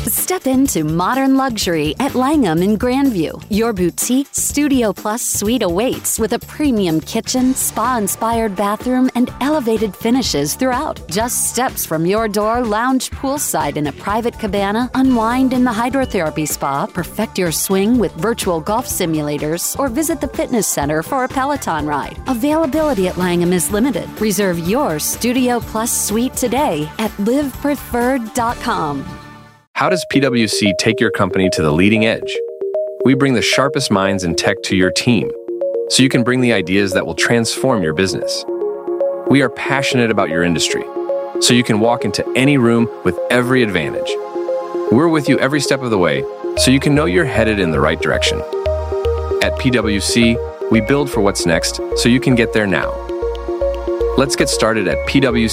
Step into modern luxury at Langham in Grandview. Your boutique Studio Plus suite awaits with a premium kitchen, spa-inspired bathroom, and elevated finishes throughout. Just steps from your door, lounge poolside in a private cabana, unwind in the hydrotherapy spa, perfect your swing with virtual golf simulators, or visit the fitness center for a Peloton ride. Availability at Langham is limited. Reserve your Studio Plus suite today at livepreferred.com. How does PwC take your company to the leading edge? We bring the sharpest minds in tech to your team, so you can bring the ideas that will transform your business. We are passionate about your industry, so you can walk into any room with every advantage. We're with you every step of the way, so you can know you're headed in the right direction. At PwC, we build for what's next, so you can get there now. Let's get started at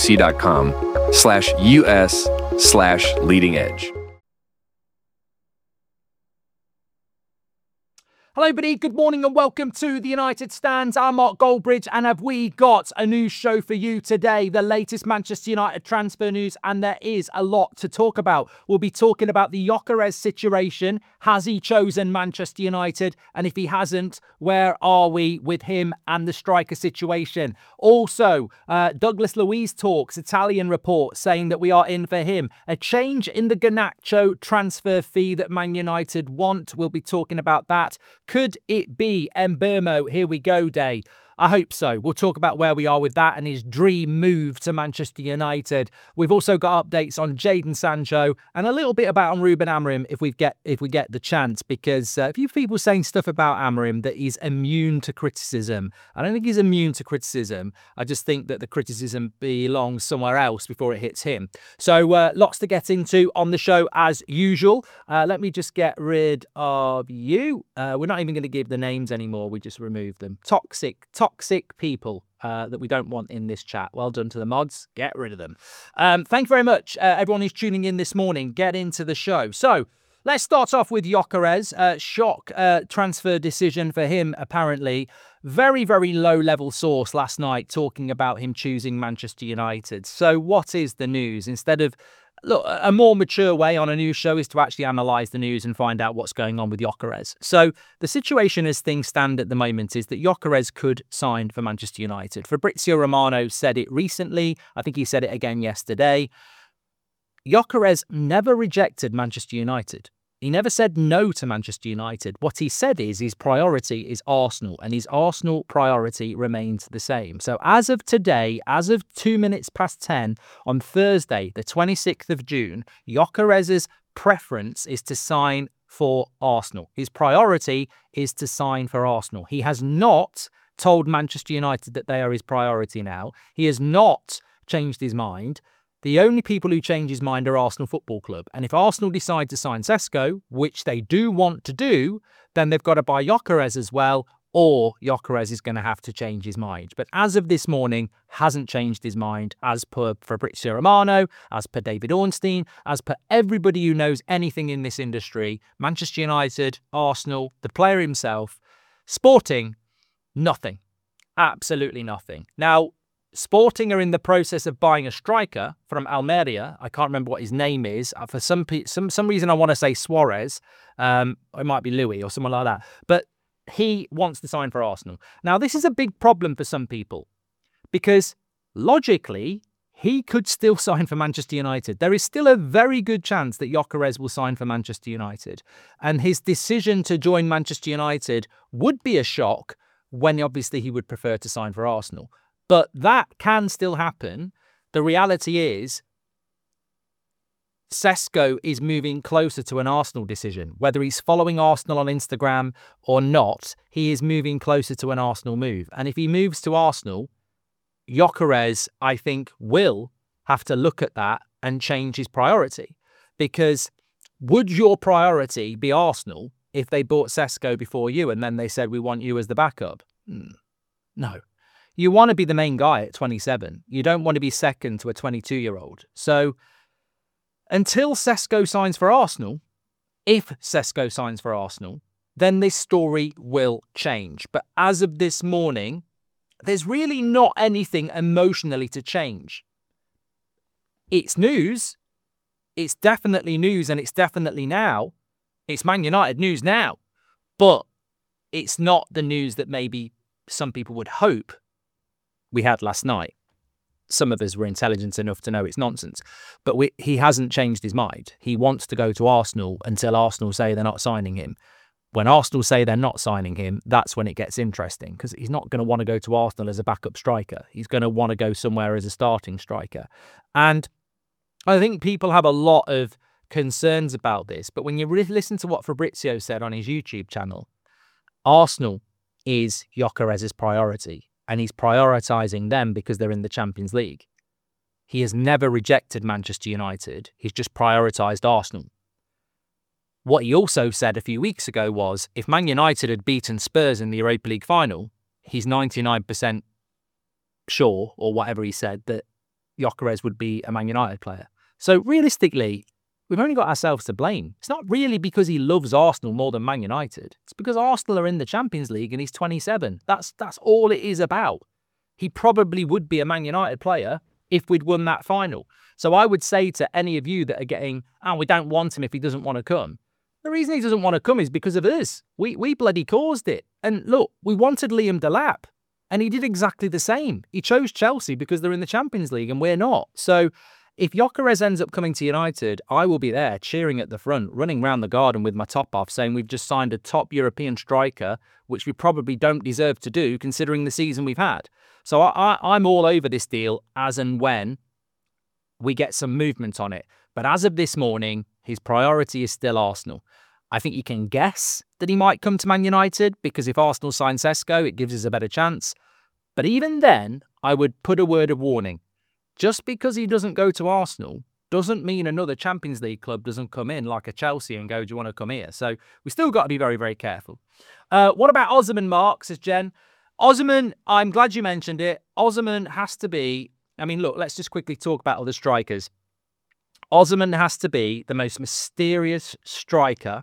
pwc.com/us/leading edge. Hello, everybody. Good morning and welcome to the United Stands. I'm Mark Goldbridge, and have we got a new show for you today? The latest Manchester United transfer news, and there is a lot to talk about. We'll be talking about the Gyökeres situation. Has he chosen Manchester United? And if he hasn't, where are we with him and the striker situation? Also, Douglas Luiz talks, Italian report saying that we are in for him. A change in the Garnacho transfer fee that Man United want. We'll be talking about that. Could it be Mbeumo, here we go day? I hope so. We'll talk about where we are with that and his dream move to Manchester United. We've also got updates on Jadon Sancho and a little bit about Ruben Amorim if we get the chance, because a few people saying stuff about Amorim that he's immune to criticism. I don't think he's immune to criticism. I just think that the criticism belongs somewhere else before it hits him. So lots to get into on the show as usual. Let me just get rid of you. We're not even going to give the names anymore. We just remove them. Toxic people that we don't want in this chat. Well done to the mods. Get rid of them. Thank you very much, everyone who's tuning in this morning. Get into the show. So let's start off with Gyökeres. Shock transfer decision for him, apparently. Very, very low-level source last night talking about him choosing Manchester United. So what is the news? Instead of look, a more mature way on a news show is to actually analyse the news and find out what's going on with Gyökeres. So the situation as things stand at the moment is that Gyökeres could sign for Manchester United. Fabrizio Romano said it recently. I think he said it again yesterday. Gyökeres never rejected Manchester United. He never said no to Manchester United. What he said is his priority is Arsenal, and his Arsenal priority remains the same. So as of today, as of 2 minutes past 10 on Thursday, the 26th of June, Gyökeres' preference is to sign for Arsenal. His priority is to sign for Arsenal. He has not told Manchester United that they are his priority now. He has not changed his mind. The only people who change his mind are Arsenal Football Club. And if Arsenal decide to sign Sesko, which they do want to do, then they've got to buy Gyökeres as well, or Gyökeres is going to have to change his mind. But as of this morning, hasn't changed his mind, as per Fabrizio Romano, as per David Ornstein, as per everybody who knows anything in this industry. Manchester United, Arsenal, the player himself, Sporting, nothing. Absolutely nothing. Now, Sporting are in the process of buying a striker from Almeria. I can't remember what his name is. For some reason, I want to say Suarez. It might be Louis or someone like that. But he wants to sign for Arsenal. Now, this is a big problem for some people because logically, he could still sign for Manchester United. There is still a very good chance that Gyökeres will sign for Manchester United. And his decision to join Manchester United would be a shock when obviously he would prefer to sign for Arsenal. But that can still happen. The reality is Sesko is moving closer to an Arsenal decision. Whether he's following Arsenal on Instagram or not, he is moving closer to an Arsenal move. And if he moves to Arsenal, Gyökeres, I think, will have to look at that and change his priority. Because would your priority be Arsenal if they bought Sesko before you and then they said, we want you as the backup? No. You want to be the main guy at 27. You don't want to be second to a 22-year-old. So until Sesko signs for Arsenal, if Sesko signs for Arsenal, then this story will change. But as of this morning, there's really not anything emotionally to change. It's news. it's definitely news and it's definitely now. It's Man United news now. But it's not the news that maybe some people would hope we had last night. Some of us were intelligent enough to know it's nonsense. But he hasn't changed his mind. He wants to go to Arsenal until Arsenal say they're not signing him. When Arsenal say they're not signing him, that's when it gets interesting, because he's not going to want to go to Arsenal as a backup striker. He's going to want to go somewhere as a starting striker. And I think people have a lot of concerns about this. But when you listen to what Fabrizio said on his YouTube channel, Arsenal is Gyökeres's priority. And he's prioritising them because they're in the Champions League. He has never rejected Manchester United. He's just prioritised Arsenal. What he also said a few weeks ago was, if Man United had beaten Spurs in the Europa League final, he's 99% sure, or whatever he said, that Gyökeres would be a Man United player. So realistically, we've only got ourselves to blame. It's not really because he loves Arsenal more than Man United. It's because Arsenal are in the Champions League and he's 27. That's all it is about. He probably would be a Man United player if we'd won that final. So I would say to any of you that are getting, we don't want him if he doesn't want to come. The reason he doesn't want to come is because of us. We bloody caused it. And look, we wanted Liam Delap, and he did exactly the same. He chose Chelsea because they're in the Champions League and we're not. So if Gyökeres ends up coming to United, I will be there cheering at the front, running round the garden with my top off, saying we've just signed a top European striker, which we probably don't deserve to do considering the season we've had. So I'm all over this deal as and when we get some movement on it. But as of this morning, his priority is still Arsenal. I think you can guess that he might come to Man United, because if Arsenal sign Sesko, it gives us a better chance. But even then, I would put a word of warning. Just because he doesn't go to Arsenal doesn't mean another Champions League club doesn't come in like a Chelsea and go, do you want to come here? So we still got to be very, very careful. What about Osimhen, Mark, says Jen? Osimhen, I'm glad you mentioned it. Osimhen has to be, look, let's just quickly talk about other strikers. Osimhen has to be the most mysterious striker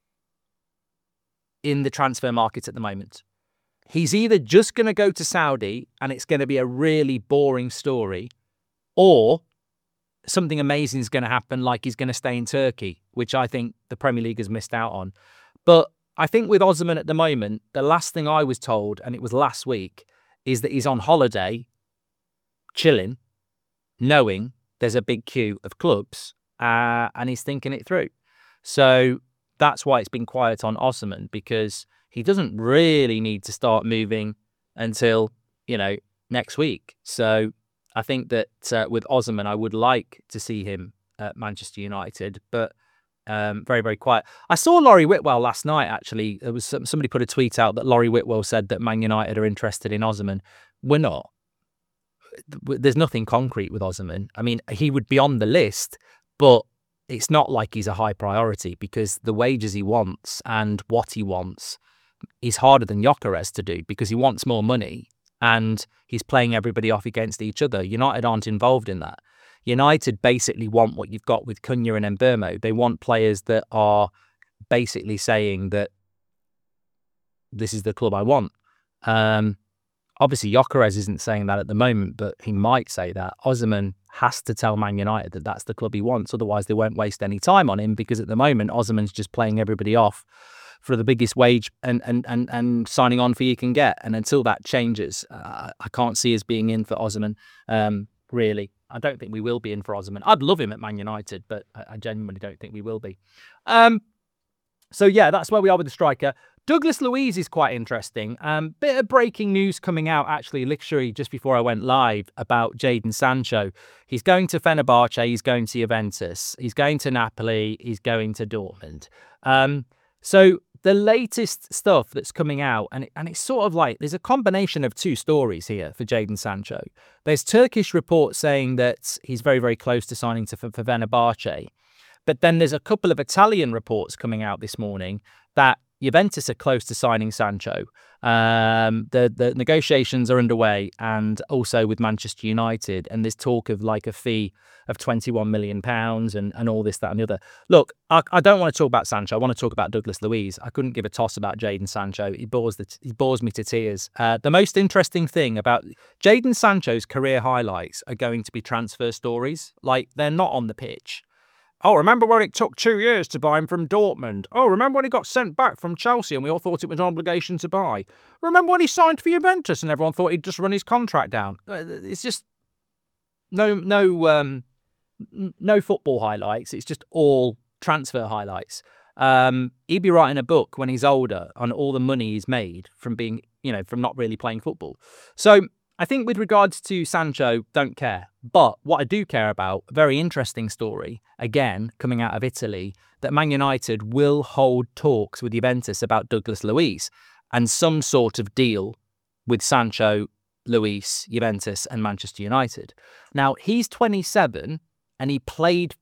in the transfer market at the moment. He's either just going to go to Saudi and it's going to be a really boring story, or something amazing is going to happen, like he's going to stay in Turkey, which I think the Premier League has missed out on. But I think with Osimhen at the moment, the last thing I was told, and it was last week, is that he's on holiday, chilling, knowing there's a big queue of clubs, and he's thinking it through. So that's why it's been quiet on Osimhen, because he doesn't really need to start moving until, next week. So I think that with Osimhen, I would like to see him at Manchester United, but very, very quiet. I saw Laurie Whitwell last night, actually. There was somebody put a tweet out that Laurie Whitwell said that Man United are interested in Osimhen. We're not. There's nothing concrete with Osimhen. He would be on the list, but it's not like he's a high priority, because the wages he wants and what he wants is harder than Gyökeres to do, because he wants more money and he's playing everybody off against each other. United aren't involved in that. United basically want what you've got with Cunha and Mbeumo. They want players that are basically saying that this is the club I want. Obviously, Gyökeres isn't saying that at the moment, but he might say that. Osimhen has to tell Man United that that's the club he wants. Otherwise, they won't waste any time on him, because at the moment, Osimhen's just playing everybody off for the biggest wage and signing on fee you can get. And until that changes, I can't see us being in for Osimhen, really. I don't think we will be in for Osimhen. I'd love him at Man United, but I genuinely don't think we will be. So, yeah, that's where we are with the striker. Douglas Luiz is quite interesting. Bit of breaking news coming out, actually, literally just before I went live, about Jadon Sancho. He's going to Fenerbahce, he's going to Juventus, he's going to Napoli, he's going to Dortmund. So the latest stuff that's coming out, and it's sort of like, there's a combination of two stories here for Jadon Sancho. There's Turkish reports saying that he's very, very close to signing for Fenerbahce. But then there's a couple of Italian reports coming out this morning that Juventus are close to signing Sancho. The negotiations are underway, and also with Manchester United, and there's talk of like a fee of £21 million and all this, that and the other. Look, I don't want to talk about Sancho. I want to talk about Douglas Luiz. I couldn't give a toss about Jadon Sancho. He bores me to tears. The most interesting thing about Jadon Sancho's career highlights are going to be transfer stories. Like, they're not on the pitch. Oh, remember when it took 2 years to buy him from Dortmund? Oh, remember when he got sent back from Chelsea and we all thought it was an obligation to buy? Remember when he signed for Juventus and everyone thought he'd just run his contract down? It's just no football highlights. It's just all transfer highlights. He'd be writing a book when he's older on all the money he's made from being, from not really playing football. So I think with regards to Sancho, don't care. But what I do care about, a very interesting story, again, coming out of Italy, that Man United will hold talks with Juventus about Douglas Luiz and some sort of deal with Sancho, Luiz, Juventus and Manchester United. Now, he's 27 and he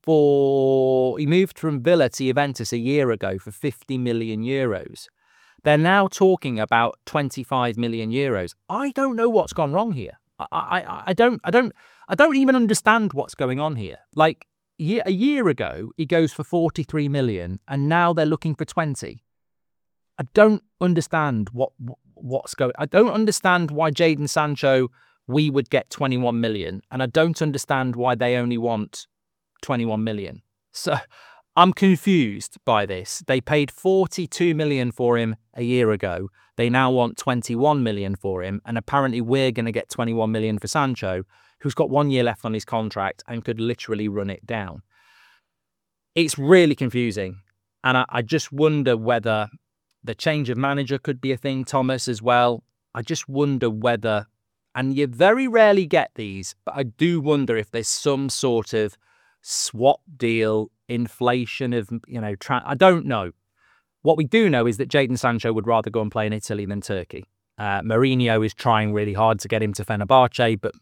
moved from Villa to Juventus a year ago for 50 million euros. They're now talking about 25 million euros. I don't know what's gone wrong here. I don't even understand what's going on here. Like a year ago, he goes for 43 million, and now they're looking for 20. I don't understand what's going. I don't understand why Jadon Sancho we would get 21 million, and I don't understand why they only want 21 million. So I'm confused by this. They paid 42 million for him a year ago. They now want 21 million for him. And apparently we're going to get 21 million for Sancho, who's got 1 year left on his contract and could literally run it down. It's really confusing. And I just wonder whether the change of manager could be a thing, Thomas, as well. I just wonder whether, and you very rarely get these, but I do wonder if there's some sort of swap deal, inflation of, I don't know. What we do know is that Jadon Sancho would rather go and play in Italy than Turkey. Mourinho is trying really hard to get him to Fenerbahce, but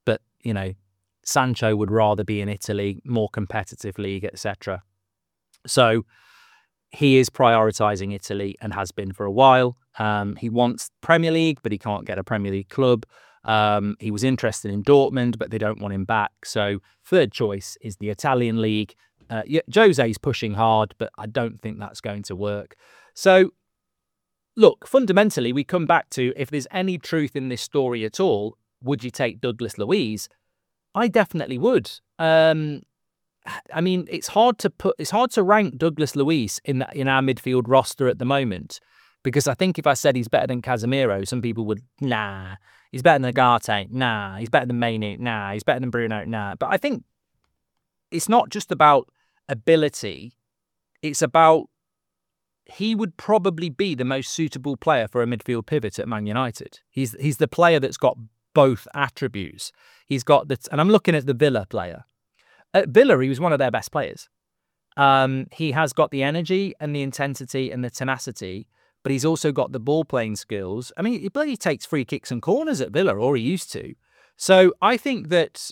Sancho would rather be in Italy, more competitive league, etc. So he is prioritising Italy and has been for a while. He wants Premier League, but he can't get a Premier League club. He was interested in Dortmund, but they don't want him back. So third choice is the Italian league. Jose's pushing hard, but I don't think that's going to work. So look, fundamentally, we come back to, if there's any truth in this story at all, would you take Douglas Luiz? I definitely would. I mean, it's hard to rank Douglas Luiz in our midfield roster at the moment, because I think if I said he's better than Casemiro, some people would, nah. He's better than Agate, nah. He's better than Mainu, nah. He's better than Bruno, nah. But I think it's not just about ability. It's about, he would probably be the most suitable player for a midfield pivot at Man United. He's the player that's got both attributes. He's got and I'm looking at the Villa player. At Villa, he was one of their best players. He has got the energy and the intensity and the tenacity, but he's also got the ball playing skills. I mean, he bloody takes free kicks and corners at Villa, or he used to. So I think that,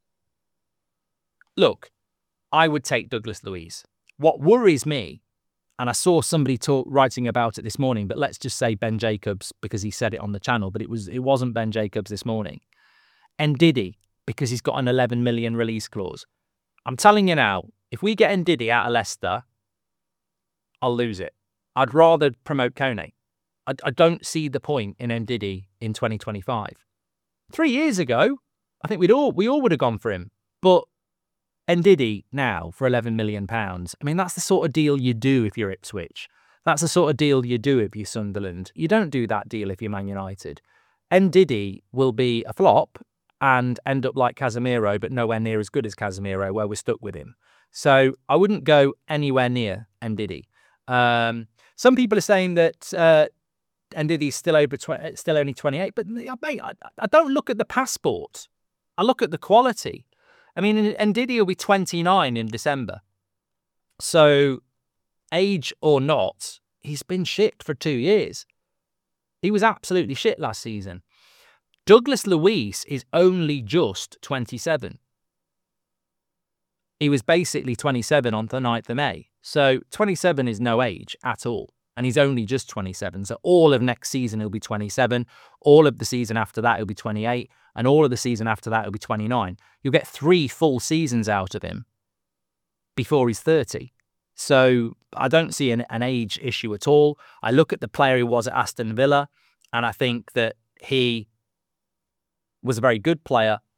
look, I would take Douglas Luiz. What worries me, and I saw somebody writing about it this morning, but let's just say Ben Jacobs, because he said it on the channel, but it wasn't Ben Jacobs this morning. Ndidi, because he's got an 11 million release clause. I'm telling you now, if we get Ndidi out of Leicester, I'll lose it. I'd rather promote Kone. I don't see the point in Ndidi in 2025. 3 years ago, I think we all would have gone for him. But Ndidi now for £11 million. I mean, that's the sort of deal you do if you're Ipswich. That's the sort of deal you do if you're Sunderland. You don't do that deal if you're Man United. Ndidi will be a flop and end up like Casemiro, but nowhere near as good as Casemiro, where we're stuck with him. So I wouldn't go anywhere near Ndidi. Some people are saying that Ndidi's still only 28, but mate, I don't look at the passport. I look at the quality. I mean, Ndidi will be 29 in December. So, age or not, he's been shit for 2 years. He was absolutely shit last season. Douglas Luiz is only just 27. He was basically 27 on the 9th of May. So, 27 is no age at all. And he's only just 27. So, all of next season, he'll be 27. All of the season after that, he'll be 28. And all of the season after that, he'll be 29. You'll get 3 full seasons out of him before he's 30. So I don't see an age issue at all. I look at the player he was at Aston Villa, and I think that he was a very good player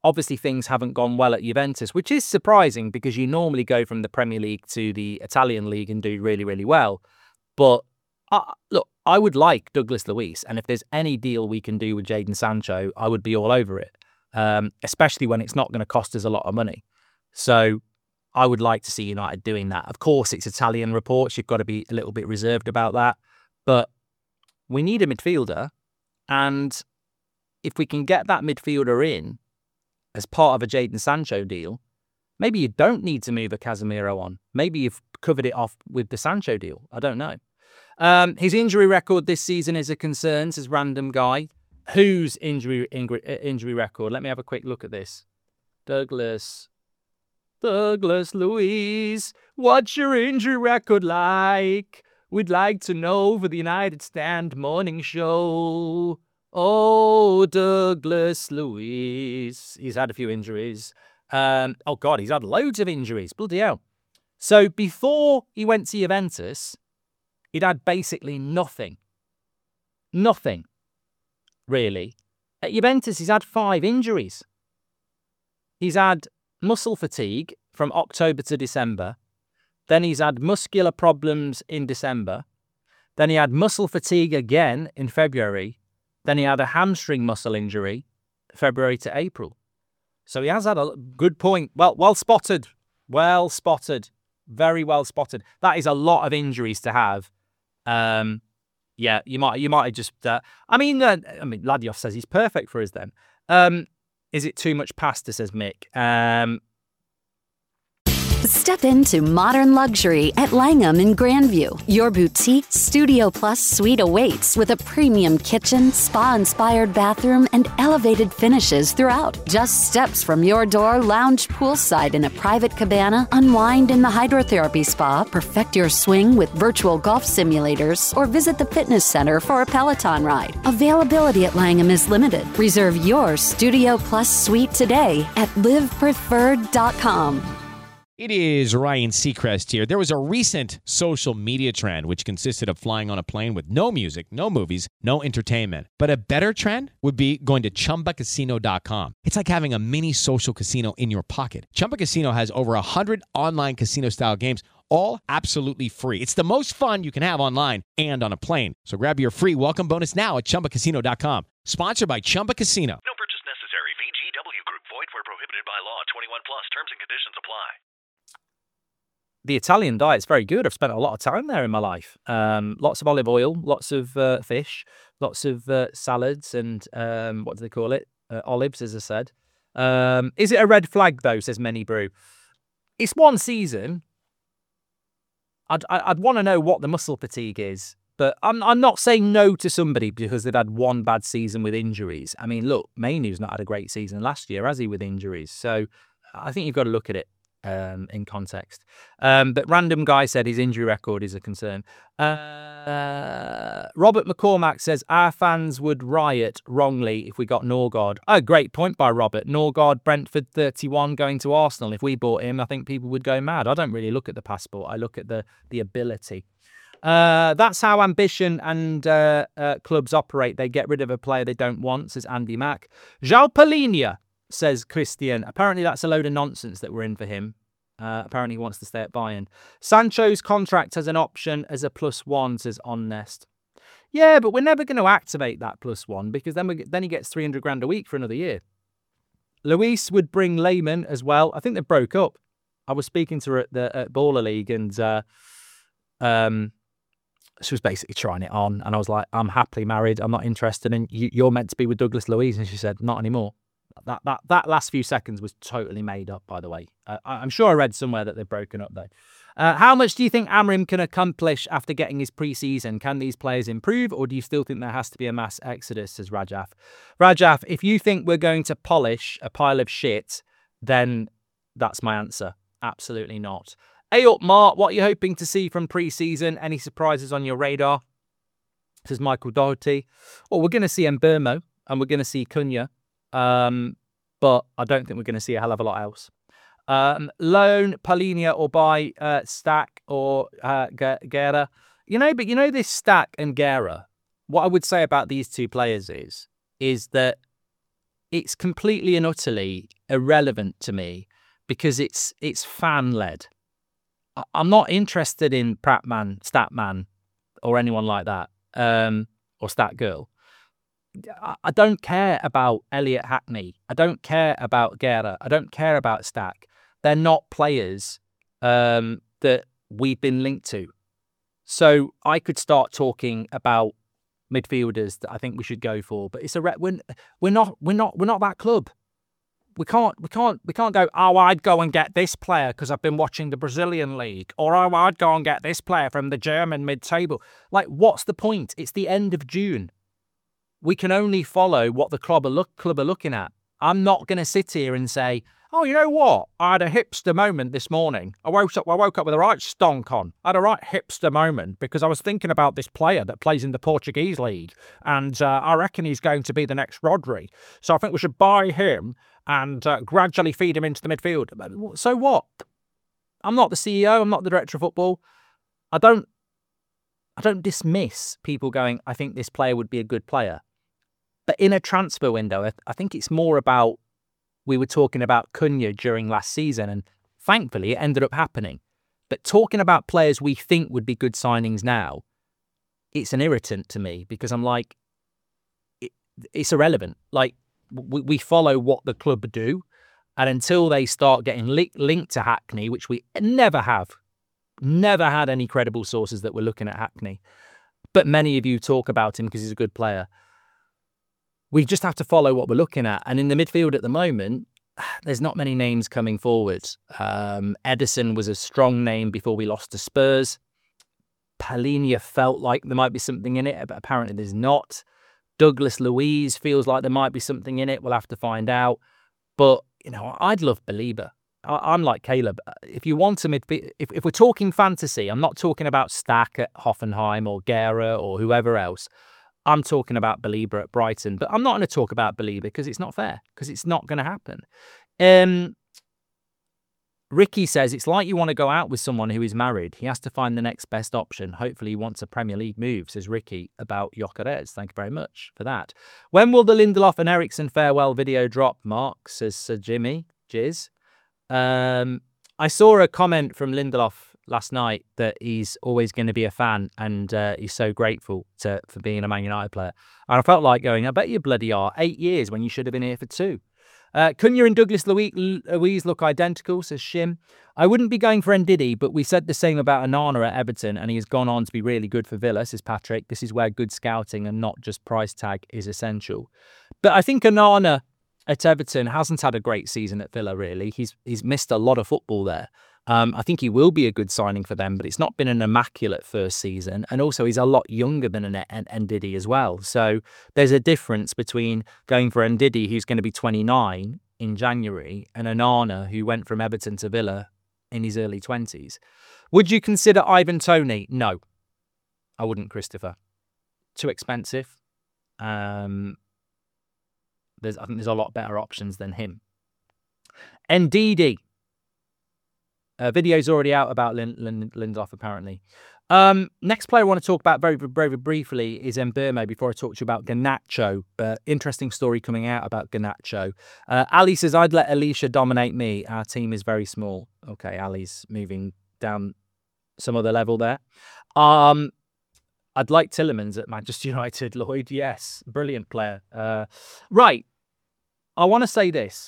Obviously, things haven't gone well at Juventus, which is surprising because you normally go from the Premier League to the Italian League and do really, really well. But look, I would like Douglas Luiz, and if there's any deal we can do with Jadon Sancho, I would be all over it, especially when it's not going to cost us a lot of money. So I would like to see United doing that. Of course, it's Italian reports. You've got to be a little bit reserved about that. But we need a midfielder, and if we can get that midfielder in as part of a Jadon Sancho deal, maybe you don't need to move a Casemiro on. Maybe you've covered it off with the Sancho deal. I don't know. His injury record this season is a concern, says Random Guy. Whose injury record? Let me have a quick look at this. Douglas Luiz, what's your injury record like? We'd like to know for the United Stand morning show. Oh, Douglas Luiz. He's had a few injuries. Oh, God, he's had loads of injuries. Bloody hell. So before he went to Juventus, he'd had basically nothing. Nothing, really. At Juventus, he's had 5 injuries. He's had muscle fatigue from October to December. Then he's had muscular problems in December. Then he had muscle fatigue again in February. Then he had a hamstring muscle injury, February to April. So he has had a good point. Well spotted. Well spotted. Very well spotted. That is a lot of injuries to have. Yeah, you might just. Ladioff says he's perfect for us then. Is it too much pasta, says Mick? Step into modern luxury at Langham in Grandview. Your boutique Studio Plus suite awaits with a premium kitchen, spa-inspired bathroom, and elevated finishes throughout. Just steps from your door, lounge poolside in a private cabana, unwind in the hydrotherapy spa, perfect your swing with virtual golf simulators, or visit the fitness center for a Peloton ride. Availability at Langham is limited. Reserve your Studio Plus suite today at livepreferred.com. It is Ryan Seacrest here. There was a recent social media trend which consisted of flying on a plane with no music, no movies, no entertainment. But a better trend would be going to ChumbaCasino.com. It's like having a mini social casino in your pocket. Chumba Casino has over 100 online casino-style games, all absolutely free. It's the most fun you can have online and on a plane. So grab your free welcome bonus now at ChumbaCasino.com. Sponsored by Chumba Casino. No purchase necessary. VGW Group. Void where prohibited by law. 21 plus. Terms and conditions apply. The Italian diet's very good. I've spent a lot of time there in my life. Lots of olive oil, lots of fish, lots of salads, and what do they call it? Olives, as I said. Is it a red flag, though, says Many Brew? It's one season. I'd want to know what the muscle fatigue is, but I'm not saying no to somebody because they've had one bad season with injuries. I mean, look, Mainu's not had a great season last year, has he, with injuries? So I think you've got to look at it in context. But Random Guy said his injury record is a concern. Robert McCormack says our fans would riot wrongly if we got Norgard. Oh, great point by Robert. Norgard, Brentford 31, going to Arsenal. If we bought him, I think people would go mad. I don't really look at the passport. I look at the ability. That's how ambition and clubs operate. They get rid of a player they don't want, says Andy Mack. João Palhinha, says Christian. Apparently that's a load of nonsense that we're in for him. Apparently he wants to stay at Bayern. Sancho's contract has an option as a +1, says Honest. Yeah, but we're never going to activate that +1 because then he gets 300 grand a week for another year. Luis would bring Lehmann as well. I think they broke up. I was speaking to her at Baller League and she was basically trying it on and I was like, I'm happily married. I'm not interested in you're meant to be with Douglas Luiz. And she said, not anymore. That last few seconds was totally made up, by the way. I'm sure I read somewhere that they've broken up, though. How much do you think Amorim can accomplish after getting his pre-season? Can these players improve, or do you still think there has to be a mass exodus, says Rajaf? Rajaf, if you think we're going to polish a pile of shit, then that's my answer. Absolutely not. Hey up, Mark, what are you hoping to see from pre-season? Any surprises on your radar? Says Michael Doherty. Well, we're going to see Mbeumo, and we're going to see Cunha. But I don't think we're going to see a hell of a lot else. Loan Palhinha or buy Stack or Guerra. But this Stack and Guerra, what I would say about these two players is that it's completely and utterly irrelevant to me because it's fan-led. I'm not interested in Pratman, Statman, or anyone like that, or Statgirl. I don't care about Elliot Hackney. I don't care about Guerra. I don't care about Stack. They're not players that we've been linked to. So I could start talking about midfielders that I think we should go for, but it's we're not that club. We can't go, oh, I'd go and get this player because I've been watching the Brazilian league, or oh, I'd go and get this player from the German mid-table. Like, what's the point? It's the end of June. We can only follow what the club are looking at. I'm not going to sit here and say, oh, you know what? I had a hipster moment this morning. I woke up with a right stonk on. I had a right hipster moment because I was thinking about this player that plays in the Portuguese league, and I reckon he's going to be the next Rodri. So I think we should buy him and gradually feed him into the midfield. So what? I'm not the CEO. I'm not the director of football. I don't dismiss people going, I think this player would be a good player. But in a transfer window, I think it's more about, we were talking about Cunha during last season, and thankfully it ended up happening. But talking about players we think would be good signings now, it's an irritant to me because I'm like, it's irrelevant. Like, we follow what the club do, and until they start getting linked to Hackney, which we never had any credible sources that were looking at Hackney, but many of you talk about him because he's a good player. We just have to follow what we're looking at. And in the midfield at the moment, there's not many names coming forward. Edison was a strong name before we lost to Spurs. Palhinha felt like there might be something in it, but apparently there's not. Douglas Luiz feels like there might be something in it. We'll have to find out. But, you know, I'd love Belieber. I'm like Caleb. If you want to midfield, if we're talking fantasy, I'm not talking about Stack at Hoffenheim or Guerra or whoever else. I'm talking about Belieber at Brighton, but I'm not going to talk about Belieber because it's not fair, because it's not going to happen. Ricky says, it's like you want to go out with someone who is married. He has to find the next best option. Hopefully he wants a Premier League move, says Ricky about Gyökeres. Thank you very much for that. When will the Lindelof and Eriksen farewell video drop, Mark, says Sir Jimmy Jizz. I saw a comment from Lindelof last night that he's always going to be a fan and he's so grateful for being a Man United player. And I felt like going, I bet you bloody are. 8 years when you should have been here for 2. Cunha and Douglas Luiz look identical, says Shim. I wouldn't be going for Ndidi, but we said the same about Onana at Everton and he has gone on to be really good for Villa, says Patrick. This is where good scouting and not just price tag is essential. But I think Onana at Everton hasn't had a great season at Villa, really. He's missed a lot of football there. I think he will be a good signing for them, but it's not been an immaculate first season. And also he's a lot younger than Ndidi as well. So there's a difference between going for Ndidi, who's going to be 29 in January, and Onana, who went from Everton to Villa in his early 20s. Would you consider Ivan Toney? No, I wouldn't, Christopher. Too expensive. I think there's a lot better options than him. Ndidi. Video's already out about Lindelof, apparently. Next player I want to talk about very, very briefly is Mbeumo before I talk to you about Garnacho. Interesting story coming out about Garnacho. Ali says, I'd let Alicia dominate me. Our team is very small. Okay, Ali's moving down some other level there. I'd like Tielemans at Manchester United, Lloyd. Yes, brilliant player. Right. I want to say this.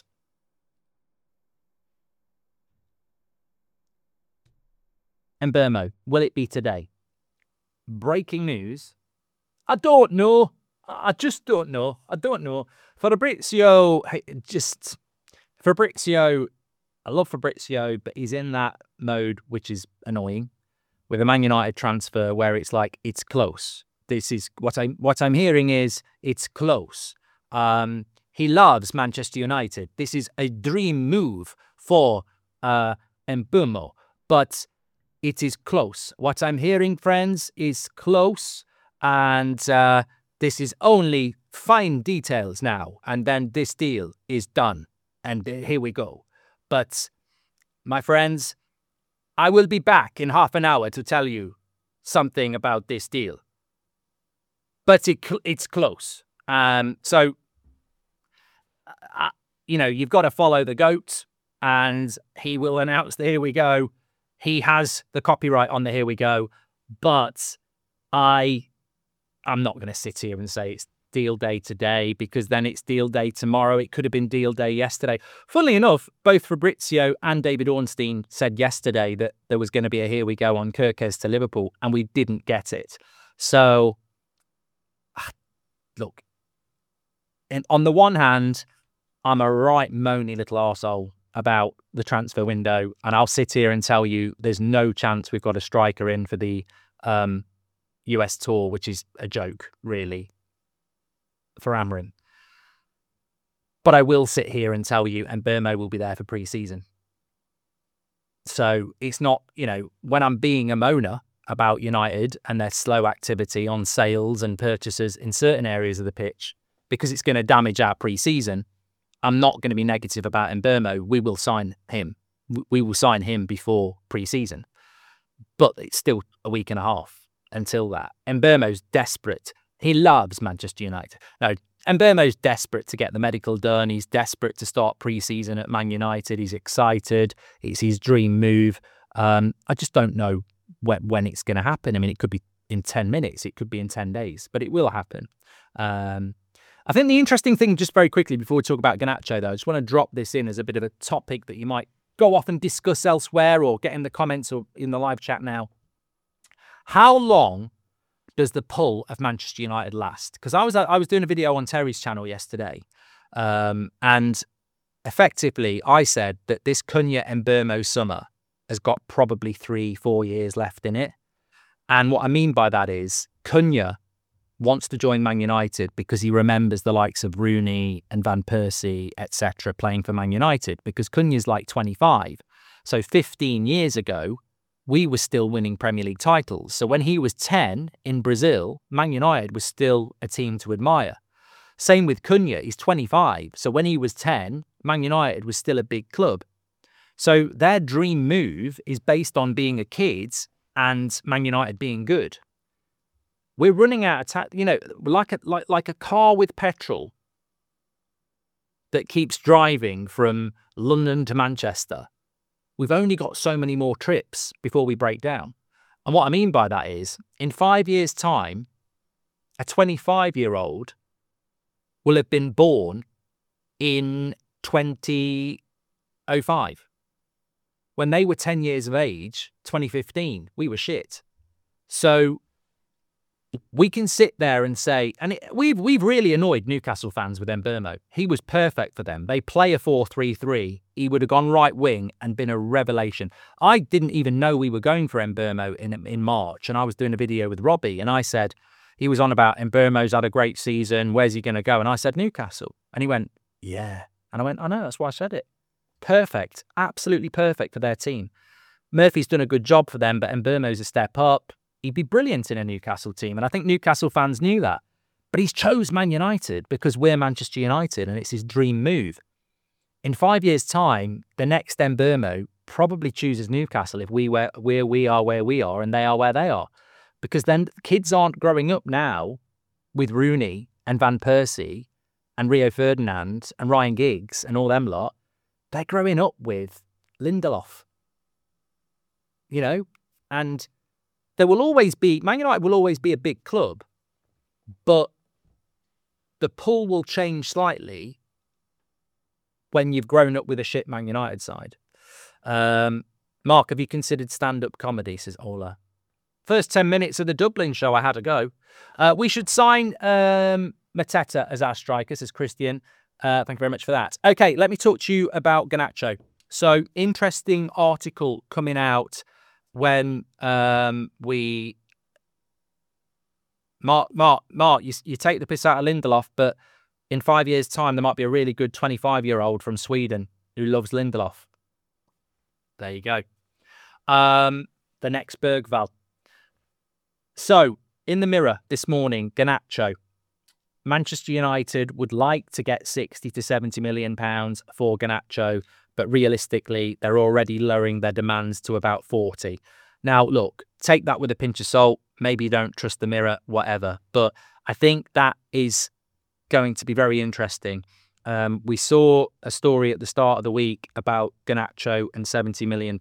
Mbeumo, will it be today? Breaking news. I don't know. I just don't know. I don't know. Fabrizio, I love Fabrizio, but he's in that mode, which is annoying, with a Man United transfer where it's like, it's close. This is what I'm hearing is it's close. He loves Manchester United. This is a dream move for Mbeumo, but it is close. What I'm hearing, friends, is close, and this is only fine details now, and then this deal is done, and here we go. But, my friends, I will be back in half an hour to tell you something about this deal. But it's close. So, you've got to follow the GOAT, and he will announce the Here We Go. He has the copyright on the Here We Go, but I'm not going to sit here and say it's deal day today, because then it's deal day tomorrow. It could have been deal day yesterday. Funnily enough, both Fabrizio and David Ornstein said yesterday that there was going to be a Here We Go on Kirkez to Liverpool, and we didn't get it. So, look, and on the one hand, I'm a right moany little arsehole about the transfer window, and I'll sit here and tell you there's no chance we've got a striker in for the US tour, which is a joke, really, for Amorim. But I will sit here and tell you, and Mbeumo will be there for pre-season. So it's not, when I'm being a moaner about United and their slow activity on sales and purchases in certain areas of the pitch, because it's going to damage our pre-season, I'm not going to be negative about Mbeumo. We will sign him. We will sign him before pre-season. But it's still a week and a half until that. Mbeumo's desperate. He loves Manchester United. No, Mbeumo's desperate to get the medical done. He's desperate to start pre-season at Man United. He's excited. It's his dream move. I just don't know when it's going to happen. I mean, it could be in 10 minutes. It could be in 10 days. But it will happen. I think the interesting thing, just very quickly before we talk about Garnacho, though, I just want to drop this in as a bit of a topic that you might go off and discuss elsewhere or get in the comments or in the live chat now. How long does the pull of Manchester United last? Because I was doing a video on Terry's channel yesterday, and effectively I said that this Cunha and Mbeumo summer has got probably 3-4 years left in it. And what I mean by that is Cunha wants to join Man United because he remembers the likes of Rooney and Van Persie, etc., playing for Man United, because Cunha's like 25. So 15 years ago, we were still winning Premier League titles. So when he was 10 in Brazil, Man United was still a team to admire. Same with Cunha, he's 25. So when he was 10, Man United was still a big club. So their dream move is based on being a kid and Man United being good. We're running out of like a car with petrol that keeps driving from London to Manchester. We've only got so many more trips before we break down. And what I mean by that is, in 5 years' time, a 25-year-old will have been born in 2005. When they were 10 years of age, 2015, we were shit. So we can sit there and say, and we've really annoyed Newcastle fans with Mbeumo. He was perfect for them. They play a 4-3-3. He would have gone right wing and been a revelation. I didn't even know we were going for Mbeumo in March, and I was doing a video with Robbie, and I said, he was on about Mbeumo's had a great season, where's he going to go? And I said, Newcastle. And he went, yeah. And I went, I know, that's why I said it. Perfect, absolutely perfect for their team. Murphy's done a good job for them, but Mbeumo's a step up. He'd be brilliant in a Newcastle team, and I think Newcastle fans knew that. But he's chose Man United because we're Manchester United, and it's his dream move. In 5 years' time, the next Mbeumo probably chooses Newcastle if we are where we are and they are where they are. Because then kids aren't growing up now with Rooney and Van Persie and Rio Ferdinand and Ryan Giggs and all them lot. They're growing up with Lindelof. And there will always be, Man United will always be a big club, but the pull will change slightly when you've grown up with a shit Man United side. Mark, have you considered stand-up comedy, says Ola. First 10 minutes of the Dublin show, I had to go. We should sign Mateta as our striker, says Christian. Thank you very much for that. Okay, let me talk to you about Garnacho. So, interesting article coming out when Mark, you take the piss out of Lindelof, but in 5 years' time, there might be a really good 25-year-old from Sweden who loves Lindelof. There you go. The next Bergvall. So, in the Mirror this morning, Garnacho. Manchester United would like to get 60 to 70 million pounds for Garnacho, but realistically, they're already lowering their demands to about 40. Now, look, take that with a pinch of salt. Maybe you don't trust the Mirror, whatever. But I think that is going to be very interesting. We saw a story at the start of the week about Garnacho and £70 million.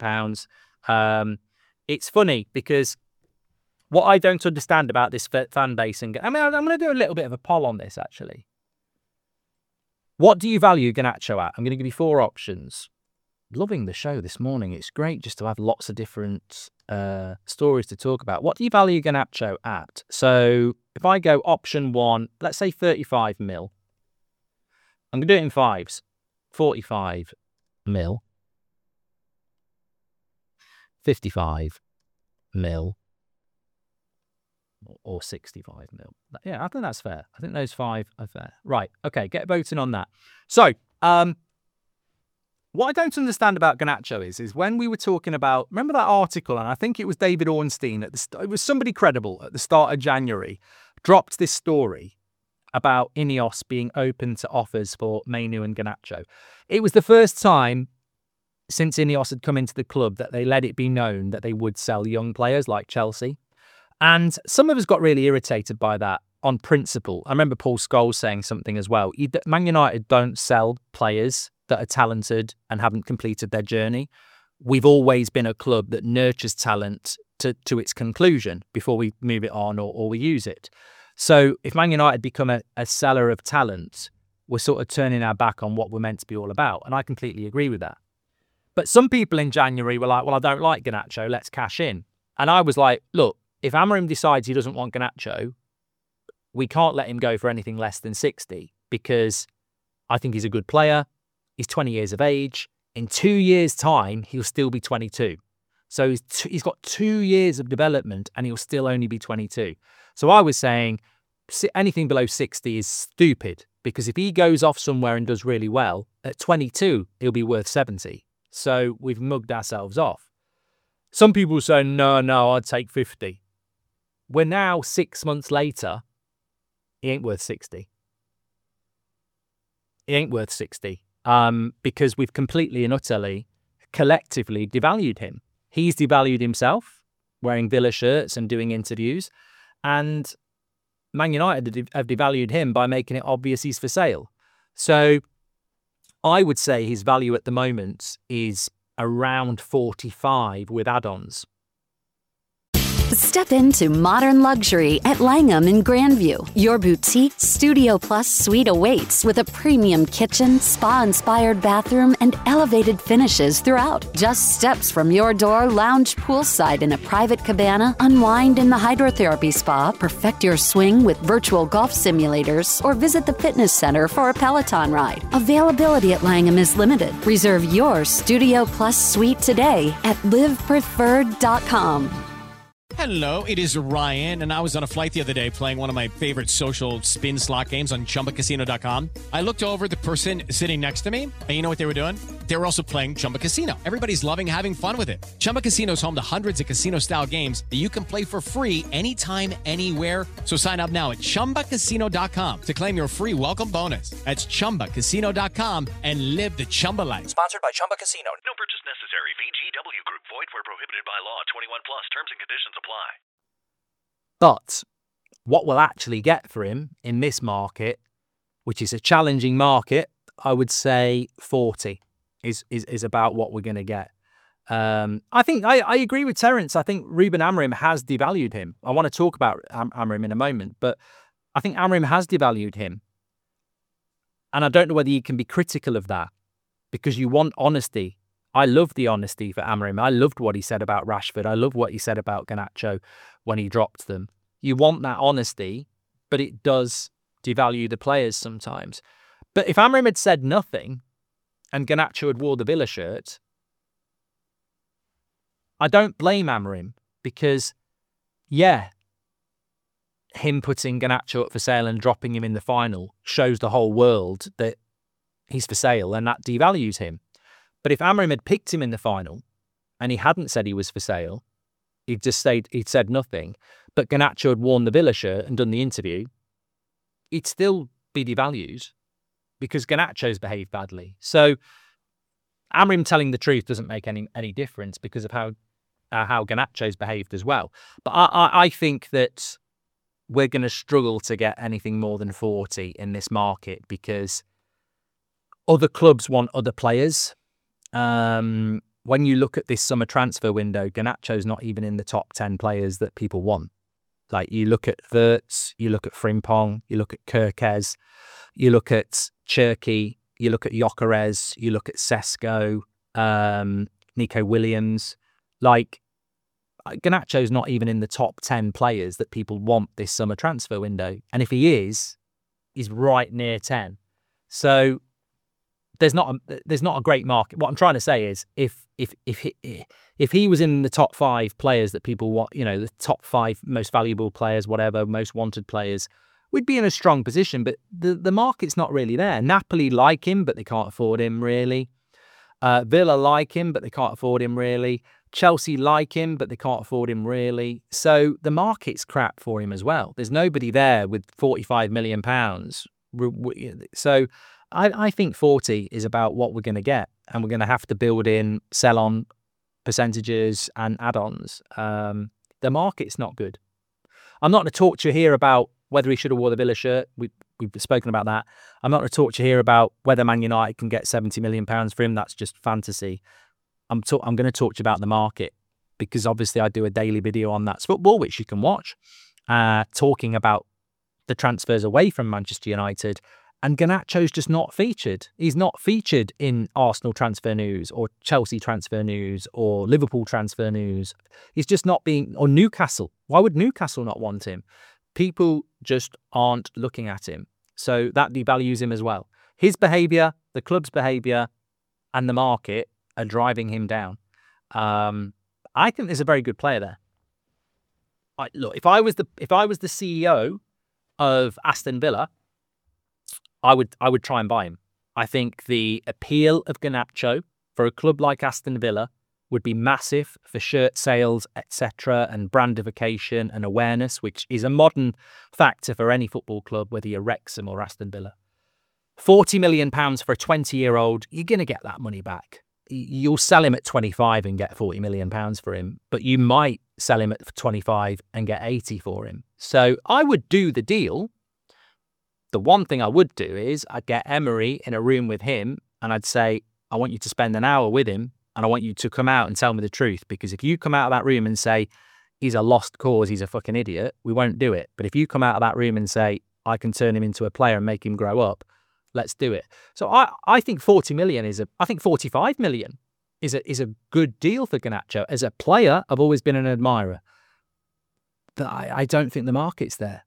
It's funny because what I don't understand about this fan base, and I'm going to do a little bit of a poll on this, actually. What do you value Garnacho at? I'm going to give you 4 options. Loving the show this morning. It's great just to have lots of different stories to talk about. What do you value Garnacho at? So if I go option 1, let's say 35 mil. I'm going to do it in fives. 45 mil. 55 mil. Or 65 mil. Yeah, I think that's fair. I think those 5 are fair. Right. Okay, get voting on that. So, what I don't understand about Garnacho is when we were talking about, remember that article, and I think it was David Ornstein, it was somebody credible at the start of January, dropped this story about Ineos being open to offers for Mainu and Garnacho. It was the first time since Ineos had come into the club that they let it be known that they would sell young players like Chelsea. And some of us got really irritated by that on principle. I remember Paul Scholes saying something as well. Man United don't sell players that are talented and haven't completed their journey. We've always been a club that nurtures talent to its conclusion before we move it on or we use it. So if Man United become a seller of talent, we're sort of turning our back on what we're meant to be all about. And I completely agree with that. But some people in January were like, well, I don't like Garnacho, let's cash in. And I was like, look, if Amorim decides he doesn't want Garnacho, we can't let him go for anything less than 60 because I think he's a good player. He's 20 years of age. In 2 years' time, he'll still be 22. So he's got 2 years of development and he'll still only be 22. So I was saying anything below 60 is stupid because if he goes off somewhere and does really well, at 22, he'll be worth 70. So we've mugged ourselves off. Some people say, no, I'd take 50. We're now 6 months later. He ain't worth 60. He ain't worth 60 because we've completely and utterly, collectively devalued him. He's devalued himself, wearing Villa shirts and doing interviews. And Man United have devalued him by making it obvious he's for sale. So I would say his value at the moment is around 45 with add-ons. Step into modern luxury at Langham in Grandview. Your boutique Studio Plus suite awaits with a premium kitchen, spa-inspired bathroom, and elevated finishes throughout. Just steps from your door, lounge poolside in a private cabana, unwind in the hydrotherapy spa, perfect your swing with virtual golf simulators, or visit the fitness center for a Peloton ride. Availability at Langham is limited. Reserve your Studio Plus suite today at livepreferred.com. Hello, it is Ryan, and I was on a flight the other day playing one of my favorite social spin slot games on ChumbaCasino.com. I looked over at the person sitting next to me, and you know what they were doing? They were also playing Chumba Casino. Everybody's loving having fun with it. Chumba Casino is home to hundreds of casino-style games that you can play for free anytime, anywhere. So sign up now at ChumbaCasino.com to claim your free welcome bonus. That's ChumbaCasino.com and live the Chumba life. Sponsored by Chumba Casino. No purchase necessary. VGW Group. Void where prohibited by law. 21 plus. Terms and conditions apply. But what we'll actually get for him in this market, which is a challenging market, I would say 40 is about what we're going to get. I think I agree with Terence. I think Ruben Amorim has devalued him. I want to talk about Amorim in a moment, but I think Amorim has devalued him. And I don't know whether you can be critical of that because you want honesty. I love the honesty for Amorim. I loved what he said about Rashford. I love what he said about Garnacho when he dropped them. You want that honesty, but it does devalue the players sometimes. But if Amorim had said nothing and Garnacho had wore the Villa shirt, I don't blame Amorim because, yeah, him putting Garnacho up for sale and dropping him in the final shows the whole world that he's for sale and that devalues him. But if Amorim had picked him in the final and he hadn't said he was for sale, he'd said nothing, but Garnacho had worn the Villa shirt and done the interview, he'd still be devalued because Garnacho's behaved badly. So Amorim telling the truth doesn't make any difference because of how Garnacho's behaved as well. But I think that we're going to struggle to get anything more than 40 in this market because Other clubs want other players. When you look at this summer transfer window, Garnacho's not even in the top 10 players that people want. Like, you look at Wirtz, you look at Frimpong, you look at Kerkez, you look at Cherki, you look at Gyökeres, you look at Sesko, Nico Williams. Like, Garnacho's not even in the top 10 players that people want this summer transfer window. And if he is, he's right near 10. So there's not a great market. What I'm trying to say is, if he was in the top 5 players that people want, the top 5 most valuable players, whatever, most wanted players, we'd be in a strong position. But the market's not really there. Napoli like him, but they can't afford him really. Villa like him, but they can't afford him really. Chelsea like him, but they can't afford him really. So the market's crap for him as well. There's nobody there with £45 million. So I think 40 is about what we're going to get, and we're going to have to build in sell-on percentages and add-ons. The market's not good. I'm not going to talk to you here about whether he should have wore the Villa shirt. We've spoken about that. I'm not going to talk to you here about whether Man United can get £70 million for him. That's just fantasy. I'm going to talk to you about the market, because obviously I do a daily video on That's Football, which you can watch, talking about the transfers away from Manchester United. And Garnacho's just not featured. He's not featured in Arsenal transfer news or Chelsea transfer news or Liverpool transfer news. He's just not or Newcastle. Why would Newcastle not want him? People just aren't looking at him. So that devalues him as well. His behaviour, the club's behaviour, and the market are driving him down. I think there's a very good player there. Look, if I was the CEO of Aston Villa, I would try and buy him. I think the appeal of Garnacho for a club like Aston Villa would be massive for shirt sales, etc., and brandification and awareness, which is a modern factor for any football club, whether you're Wrexham or Aston Villa. £40 million for a 20-year-old, you're going to get that money back. You'll sell him at 25 and get £40 million for him, but you might sell him at 25 and get 80 for him. So I would do the deal. The one thing I would do is I'd get Emery in a room with him, and I'd say, I want you to spend an hour with him, and I want you to come out and tell me the truth. Because if you come out of that room and say, he's a lost cause, he's a fucking idiot, we won't do it. But if you come out of that room and say, I can turn him into a player and make him grow up, let's do it. So I think 40 million I think 45 million is a good deal for Garnacho. As a player, I've always been an admirer. But I don't think the market's there.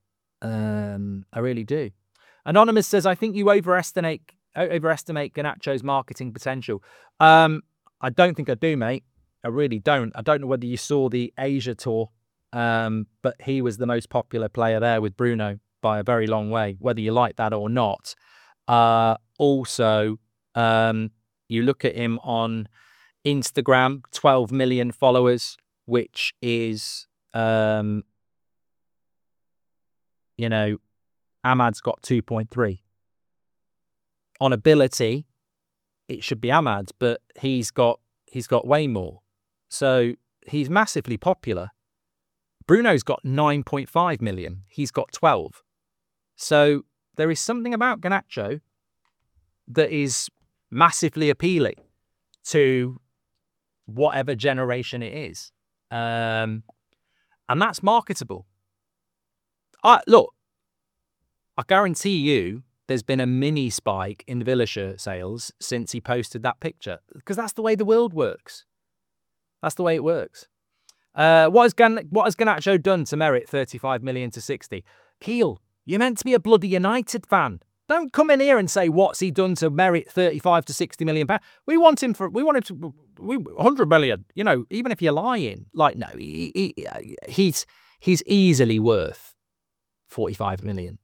I really do. Anonymous says, I think you overestimate Garnacho's marketing potential. I don't think I do, mate. I really don't. I don't know whether you saw the Asia tour, but he was the most popular player there with Bruno by a very long way, whether you like that or not. Also, you look at him on Instagram, 12 million followers, which is, Ahmad's got 2.3. On ability, it should be Ahmad, but he's got way more. So he's massively popular. Bruno's got 9.5 million. He's got 12. So there is something about Garnacho that is massively appealing to whatever generation it is. And that's marketable. Look, I guarantee you there's been a mini spike in Villa shirt sales since he posted that picture, because that's the way the world works. That's the way it works. What has Garnacho done to merit 35 million to 60? Keel, you're meant to be a bloody United fan. Don't come in here and say, what's he done to merit 35 to 60 million pounds? We want him to 100 million. Even if you're lying, no, he's easily worth 45 million.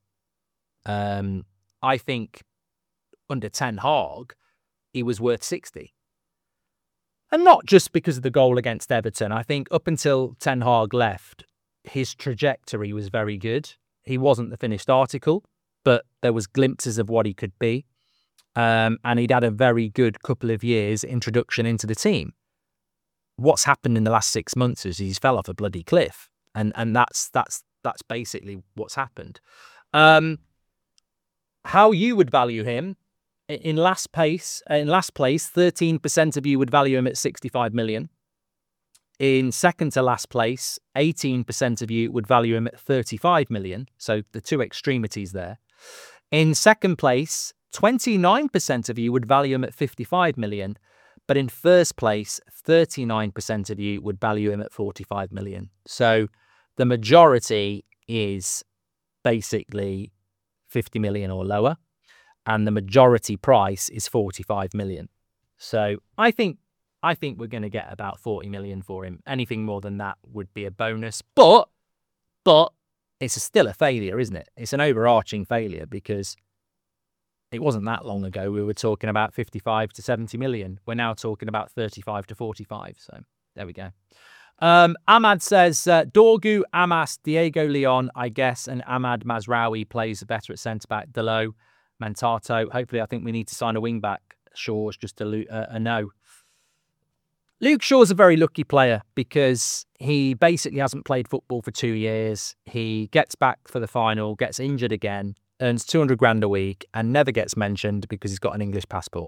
I think under Ten Hag, he was worth 60. And not just because of the goal against Everton. I think up until Ten Hag left, his trajectory was very good. He wasn't the finished article, but there was glimpses of what he could be. And he'd had a very good couple of years introduction into the team. What's happened in the last 6 months is he's fell off a bloody cliff. And that's basically what's happened. How you would value him, In last place, 13% of you would value him at 65 million. In second to last place, 18% of you would value him at 35 million. So the two extremities there. In second place, 29% of you would value him at 55 million. But in first place, 39% of you would value him at 45 million. So the majority is basically 50 million or lower. And the majority price is 45 million. So I think we're going to get about 40 million for him. Anything more than that would be a bonus. But it's still a failure, isn't it? It's an overarching failure because it wasn't that long ago we were talking about 55 to 70 million. We're now talking about 35 to 45. So there we go. Ahmad says, Dorgu, Amas, Diego Leon, I guess, and Ahmad Mazraoui plays better at centre-back. Delo, Mantato. Hopefully, I think we need to sign a wing-back. Shaw's just a no. Luke Shaw's a very lucky player because he basically hasn't played football for 2 years. He gets back for the final, gets injured again, earns 200 grand a week and never gets mentioned because he's got an English passport.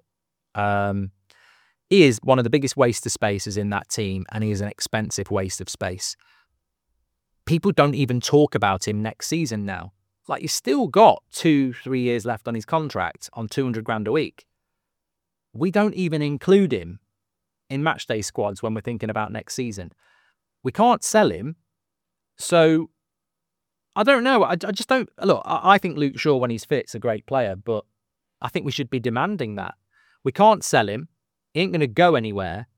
He is one of the biggest waste of spaces in that team and he is an expensive waste of space. People don't even talk about him next season now. Like, he's still got 2-3 years left on his contract on 200 grand a week. We don't even include him in matchday squads when we're thinking about next season. We can't sell him. So I don't know. I just don't look. I think Luke Shaw, when he's fit, is a great player, but I think we should be demanding that. We can't sell him. He ain't going to go anywhere.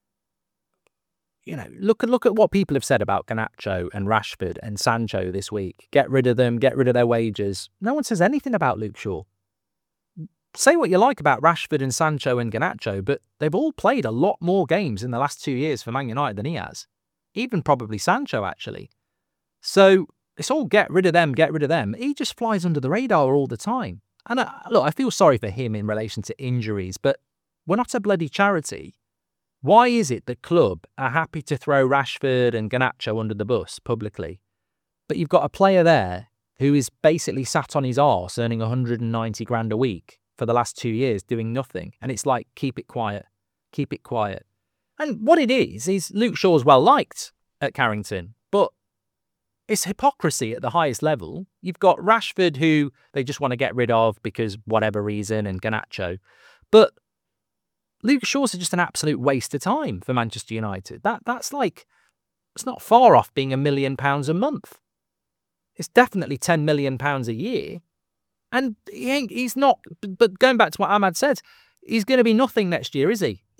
You know, look at what people have said about Garnacho and Rashford and Sancho this week. Get rid of them, get rid of their wages. No one says anything about Luke Shaw. Say what you like about Rashford and Sancho and Garnacho, but they've all played a lot more games in the last 2 years for Man United than he has. Even probably Sancho, actually. So it's all get rid of them, get rid of them. He just flies under the radar all the time. And look, I feel sorry for him in relation to injuries, but we're not a bloody charity. Why is it that club are happy to throw Rashford and Garnacho under the bus publicly, but you've got a player there who is basically sat on his arse earning 190 grand a week for the last 2 years doing nothing? And it's like, keep it quiet, keep it quiet. And what it is Luke Shaw's well liked at Carrington, but it's hypocrisy at the highest level. You've got Rashford, who they just want to get rid of because whatever reason, and Garnacho. But Luke Shaw's just an absolute waste of time for Manchester United. That's like, it's not far off being £1 million a month. It's definitely £10 million a year. And he's not, but going back to what Ahmad said, he's going to be nothing next year, is he?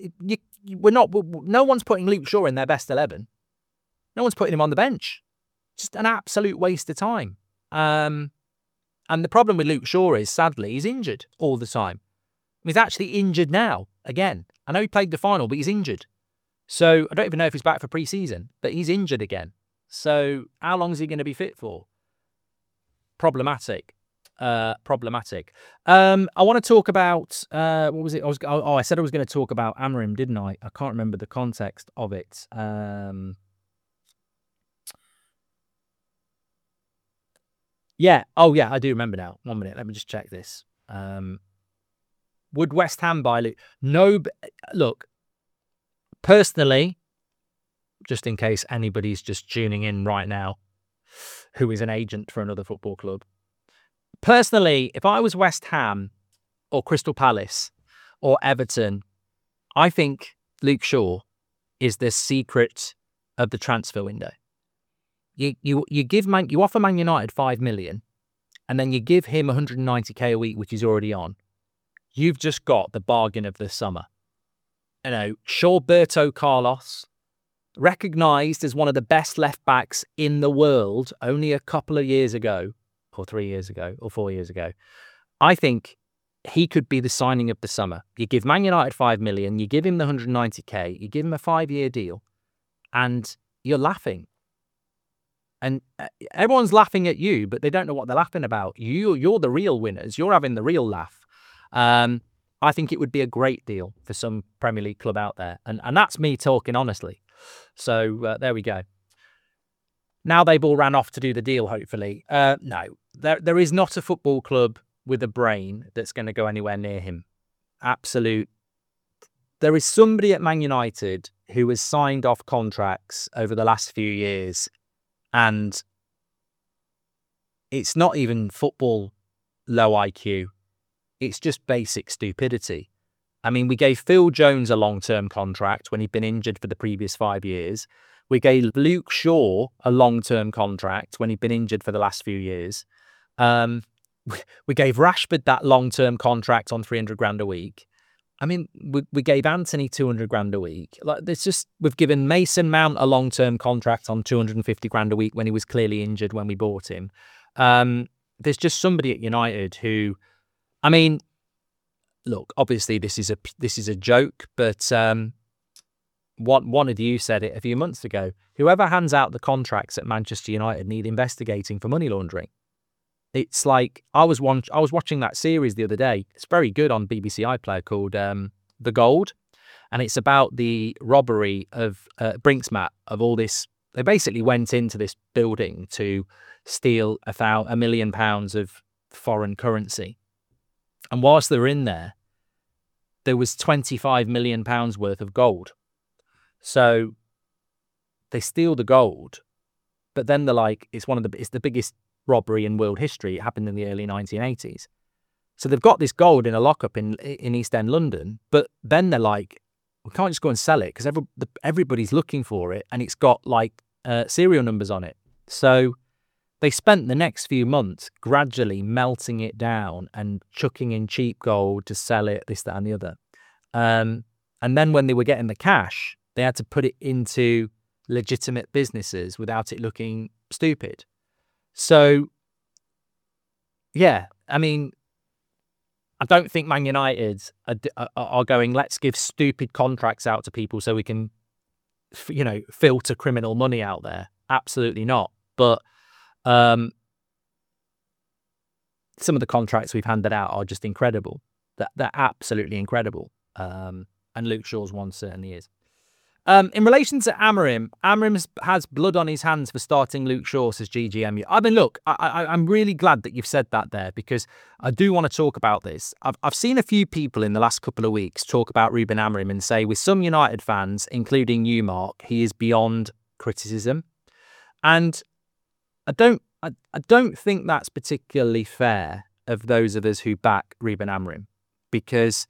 No one's putting Luke Shaw in their best 11. No one's putting him on the bench. Just an absolute waste of time. And the problem with Luke Shaw is, sadly, he's injured all the time. He's actually injured now, again. I know he played the final, but he's injured. So I don't even know if he's back for pre-season, but he's injured again. So how long is he going to be fit for? Problematic. I want to talk about, what was it? I said I was going to talk about Amorim, didn't I? I can't remember the context of it. Yeah. Oh, yeah, I do remember now. 1 minute. Let me just check this. Would West Ham buy Luke? No. Look, personally, just in case anybody's just tuning in right now who is an agent for another football club. Personally, if I was West Ham or Crystal Palace or Everton, I think Luke Shaw is the secret of the transfer window. You offer Man United 5 million and then you give him 190k a week, which he's already on. You've just got the bargain of the summer. You know, Shawberto Carlos, recognised as one of the best left backs in the world only a couple of years ago, or 3 years ago, or 4 years ago. I think he could be the signing of the summer. You give Man United 5 million, you give him the 190k, you give him a 5-year deal, and you're laughing. And everyone's laughing at you, but they don't know what they're laughing about. You're the real winners. You're having the real laugh. I think it would be a great deal for some Premier League club out there. And that's me talking honestly. So there we go. Now they've all ran off to do the deal, hopefully. No, there is not a football club with a brain that's going to go anywhere near him. absolute. There is somebody at Man United who has signed off contracts over the last few years, and it's not even football low IQ. It's just basic stupidity. I mean, we gave Phil Jones a long-term contract when he'd been injured for the previous 5 years. We gave Luke Shaw a long-term contract when he'd been injured for the last few years. We gave Rashford that long-term contract on 300 grand a week. I mean, we gave Anthony 200 grand a week. Like, we've given Mason Mount a long-term contract on 250 grand a week when he was clearly injured when we bought him. There's just somebody at United who, I mean, look, obviously this is a joke, but one of you said it a few months ago. Whoever hands out the contracts at Manchester United need investigating for money laundering. It's like, I was watching that series the other day. It's very good on BBC iPlayer, called The Gold, and it's about the robbery of Brinksmat, of all this. They basically went into this building to steal £1 million of foreign currency, and whilst they were in there was £25 million worth of gold. So they steal the gold, but then they're like, it's the biggest robbery in world history. It happened in the early 1980s. So they've got this gold in a lockup in East End London, but then they're like, we can't just go and sell it because everybody's looking for it, and it's got like serial numbers on it. So they spent the next few months gradually melting it down and chucking in cheap gold to sell it, this, that, and the other. And then when they were getting the cash, they had to put it into legitimate businesses without it looking stupid. So, yeah, I mean, I don't think Man United are going, let's give stupid contracts out to people so we can, filter criminal money out there. Absolutely not. But some of the contracts we've handed out are just incredible. They're absolutely incredible. And Luke Shaw's one certainly is. In relation to Amorim has blood on his hands for starting Luke Shaw, says GGMU. I mean, look, I'm really glad that you've said that there, because I do want to talk about this. I've seen a few people in the last couple of weeks talk about Ruben Amorim and say, with some United fans, including you, Mark, he is beyond criticism. And I don't think that's particularly fair of those of us who back Ruben Amorim, because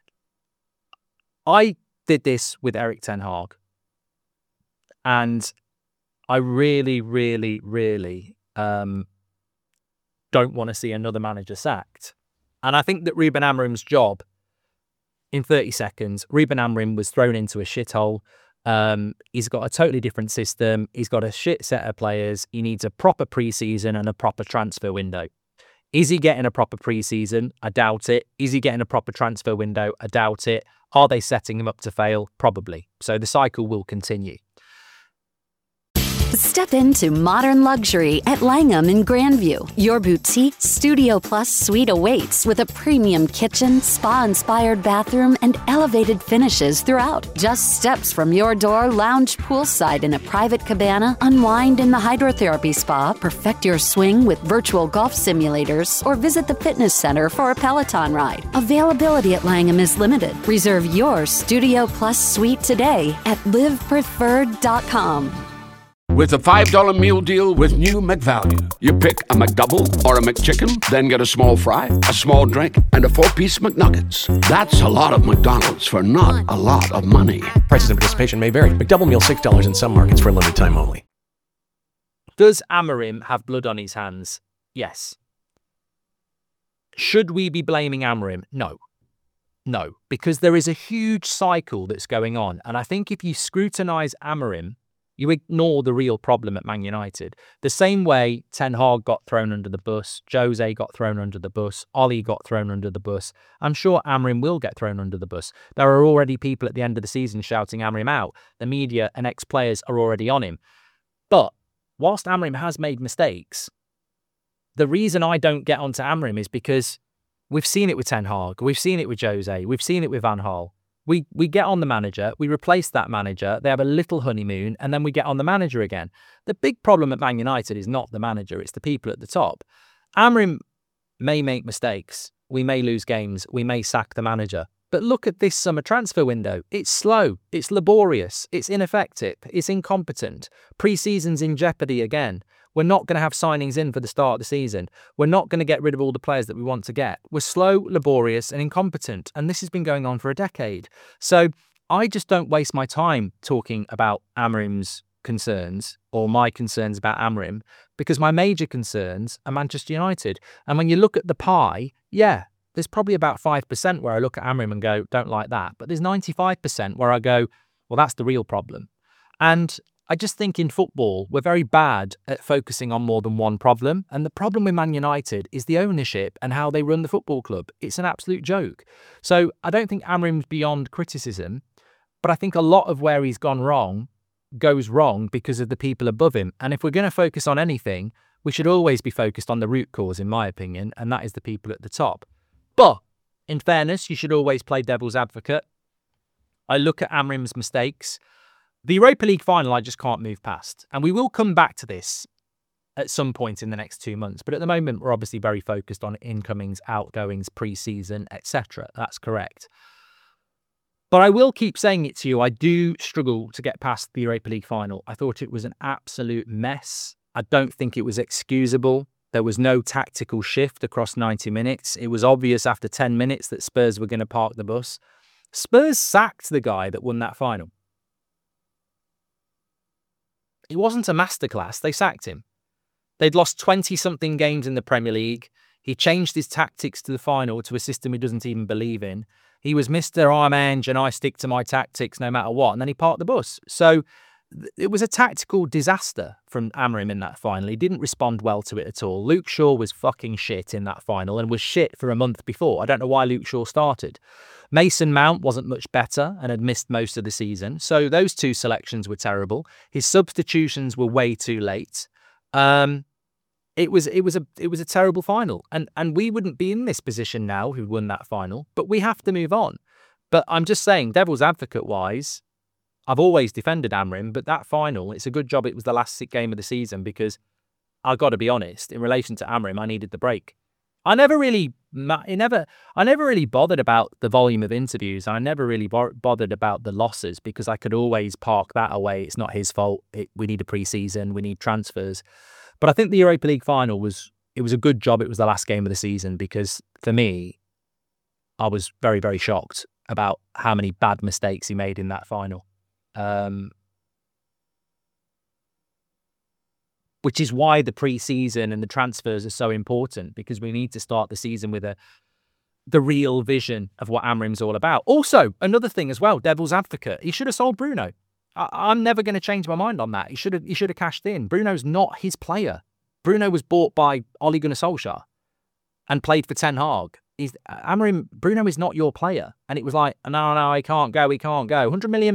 I did this with Erik ten Hag, and I really, really, really don't want to see another manager sacked. And I think that Ruben Amorim's job, in 30 seconds, Ruben Amorim was thrown into a shithole. He's got a totally different system. He's got a shit set of players. He needs a proper pre-season and a proper transfer window. Is he getting a proper pre-season? I doubt it. Is he getting a proper transfer window? I doubt it. Are they setting him up to fail? Probably. So the cycle will continue. Step into modern luxury at Langham in Grandview. Your boutique Studio Plus suite awaits with a premium kitchen, spa-inspired bathroom, and elevated finishes throughout. Just steps from your door, lounge poolside in a private cabana, unwind in the hydrotherapy spa, perfect your swing with virtual golf simulators, or visit the fitness center for a Peloton ride. Availability at Langham is limited. Reserve your Studio Plus suite today at livepreferred.com. With a $5 meal deal with new McValue. You pick a McDouble or a McChicken, then get a small fry, a small drink, and a 4-piece McNuggets. That's a lot of McDonald's for not a lot of money. Prices and participation may vary. McDouble meal $6 in some markets for a limited time only. Does Amorim have blood on his hands? Yes. Should we be blaming Amorim? No. No, because there is a huge cycle that's going on. And I think if you scrutinise Amorim, you ignore the real problem at Man United. The same way Ten Hag got thrown under the bus, Jose got thrown under the bus, Ollie got thrown under the bus. I'm sure Amorim will get thrown under the bus. There are already people at the end of the season shouting Amorim out. The media and ex-players are already on him. But whilst Amorim has made mistakes, the reason I don't get onto Amorim is because we've seen it with Ten Hag, we've seen it with Jose, we've seen it with Van Gaal. We get on the manager, we replace that manager, they have a little honeymoon, and then we get on the manager again. The big problem at Man United is not the manager, it's the people at the top. Amorim may make mistakes, we may lose games, we may sack the manager, But look at this summer transfer window. It's slow, it's laborious, it's ineffective, it's incompetent. Pre-season's in jeopardy again. We're not going to have signings in for the start of the season. We're not going to get rid of all the players that we want to get. We're slow, laborious, and incompetent. And this has been going on for a decade. So I just don't waste my time talking about Amorim's concerns or my concerns about Amorim, because my major concerns are Manchester United. And when you look at the pie, yeah, there's probably about 5% where I look at Amorim and go, don't like that. But there's 95% where I go, well, that's the real problem. And I just think in football, we're very bad at focusing on more than one problem. And the problem with Man United is the ownership and how they run the football club. It's an absolute joke. So I don't think Amorim's beyond criticism, but I think a lot of where he's gone wrong goes wrong because of the people above him. And if we're going to focus on anything, we should always be focused on the root cause, in my opinion, and that is the people at the top. But in fairness, you should always play devil's advocate. I look at Amorim's mistakes. The Europa League final, I just can't move past. And we will come back to this at some point in the next 2 months. But at the moment, we're obviously very focused on incomings, outgoings, pre-season, etc. That's correct. But I will keep saying it to you. I do struggle to get past the Europa League final. I thought it was an absolute mess. I don't think it was excusable. There was no tactical shift across 90 minutes. It was obvious after 10 minutes that Spurs were going to park the bus. Spurs sacked the guy that won that final. It wasn't a masterclass. They sacked him. They'd lost 20-something games in the Premier League. He changed his tactics to the final to a system he doesn't even believe in. He was Mr. I'm Ange and I stick to my tactics no matter what. And then he parked the bus. So it was a tactical disaster from Amorim in that final. He didn't respond well to it at all. Luke Shaw was fucking shit in that final and was shit for a month before. I don't know why Luke Shaw started. Mason Mount wasn't much better and had missed most of the season. So those two selections were terrible. His substitutions were way too late. It was a terrible final. And we wouldn't be in this position now who won that final, but we have to move on. But I'm just saying, devil's advocate wise, I've always defended Amorim, but that final, it's a good job it was the last game of the season because I've got to be honest, in relation to Amorim, I needed the break. I never really bothered about the volume of interviews. I never really bothered about the losses because I could always park that away. It's not his fault. We need a pre-season. We need transfers. But I think the Europa League final was a good job it was the last game of the season because for me, I was very, very shocked about how many bad mistakes he made in that final. Which is why the pre-season and the transfers are so important because we need to start the season with the real vision of what Amorim's all about. Also, another thing as well, devil's advocate, he should have sold Bruno. I'm never going to change my mind on that. He should have cashed in. Bruno's not his player. Bruno was bought by Ole Gunnar Solskjaer and played for Ten Hag. Bruno is not your player. And it was like, no, he can't go. £100 million.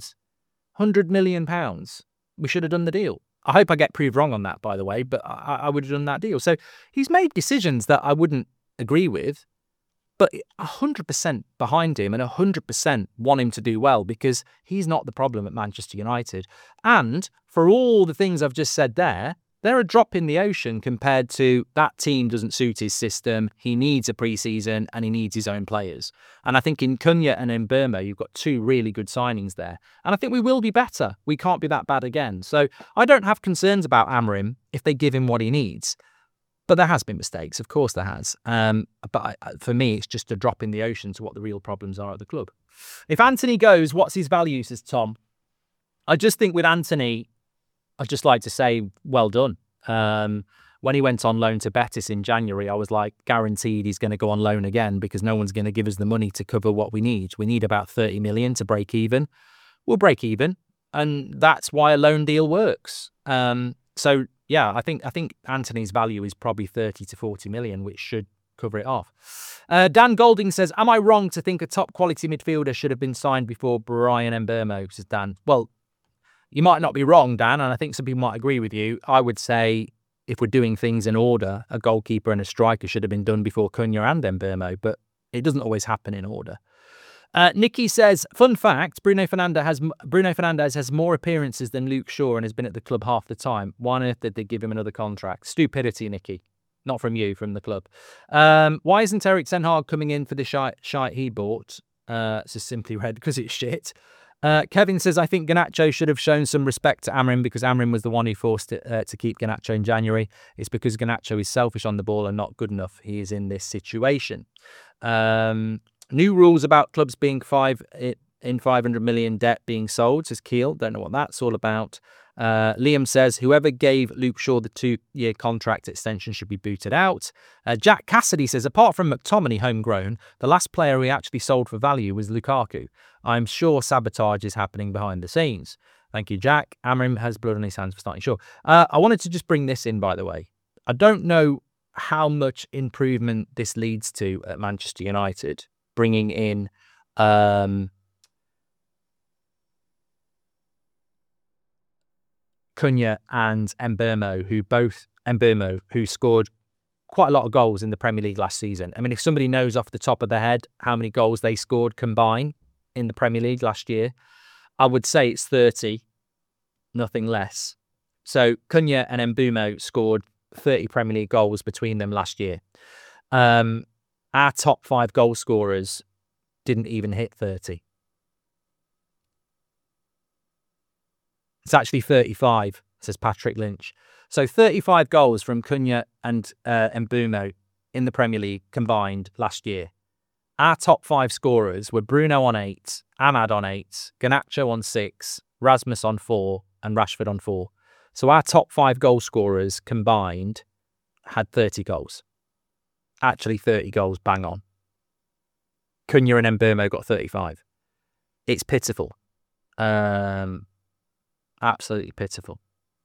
£100 million. We should have done the deal. I hope I get proved wrong on that, by the way, but I would have done that deal. So he's made decisions that I wouldn't agree with, but 100% behind him and 100% want him to do well because he's not the problem at Manchester United. And for all the things I've just said there, they're a drop in the ocean compared to that team doesn't suit his system. He needs a pre-season and he needs his own players. And I think in Cunha and in Burma, you've got two really good signings there. And I think we will be better. We can't be that bad again. So I don't have concerns about Amorim if they give him what he needs. But there has been mistakes. Of course there has. For me, it's just a drop in the ocean to what the real problems are at the club. If Anthony goes, what's his value, says Tom? I just think with Anthony, I'd just like to say, well done. When he went on loan to Betis in January, I was like, guaranteed he's going to go on loan again because no one's going to give us the money to cover what we need. We need about 30 million to break even. We'll break even. And that's why a loan deal works. So, yeah, I think Anthony's value is probably 30 to 40 million, which should cover it off. Dan Golding says, am I wrong to think a top quality midfielder should have been signed before Bryan Mbeumo, says Dan. Well, you might not be wrong, Dan, and I think some people might agree with you. I would say if we're doing things in order, a goalkeeper and a striker should have been done before Cunha and Mbeumo, but it doesn't always happen in order. Nikki says, fun fact, Bruno Fernandes has more appearances than Luke Shaw and has been at the club half the time. Why on earth did they give him another contract? Stupidity, Nikki. Not from you, from the club. Why isn't Erik Ten Hag coming in for the shite he bought? It's just simply red because it's shit. Kevin says, I think Garnacho should have shown some respect to Amrin because Amrin was the one who forced it to keep Garnacho in January. It's because Garnacho is selfish on the ball and not good enough. He is in this situation. New rules about clubs being in 500 million debt being sold, says Keel. Don't know what that's all about. Liam says, whoever gave Luke Shaw the 2-year contract extension should be booted out. Jack Cassidy says, apart from McTominay homegrown, the last player we actually sold for value was Lukaku. I'm sure sabotage is happening behind the scenes. Thank you, Jack. Amrim has blood on his hands for starting Shaw. I wanted to just bring this in, by the way. I don't know how much improvement this leads to at Manchester United, bringing in Cunha and Mbeumo, who scored quite a lot of goals in the Premier League last season. I mean, if somebody knows off the top of their head how many goals they scored combined in the Premier League last year, I would say it's 30, nothing less. So Cunha and Mbeumo scored 30 Premier League goals between them last year. Our top 5 goal scorers didn't even hit 30. It's actually 35, says Patrick Lynch. So 35 goals from Cunha and Mbeumo in the Premier League combined last year. Our top 5 scorers were Bruno on 8, Ahmad on 8, Garnacho on 6, Rasmus on 4, and Rashford on 4. So our top 5 goal scorers combined had 30 goals. Actually 30 goals, bang on. Cunha and Mbeumo got 35. It's pitiful. Absolutely pitiful.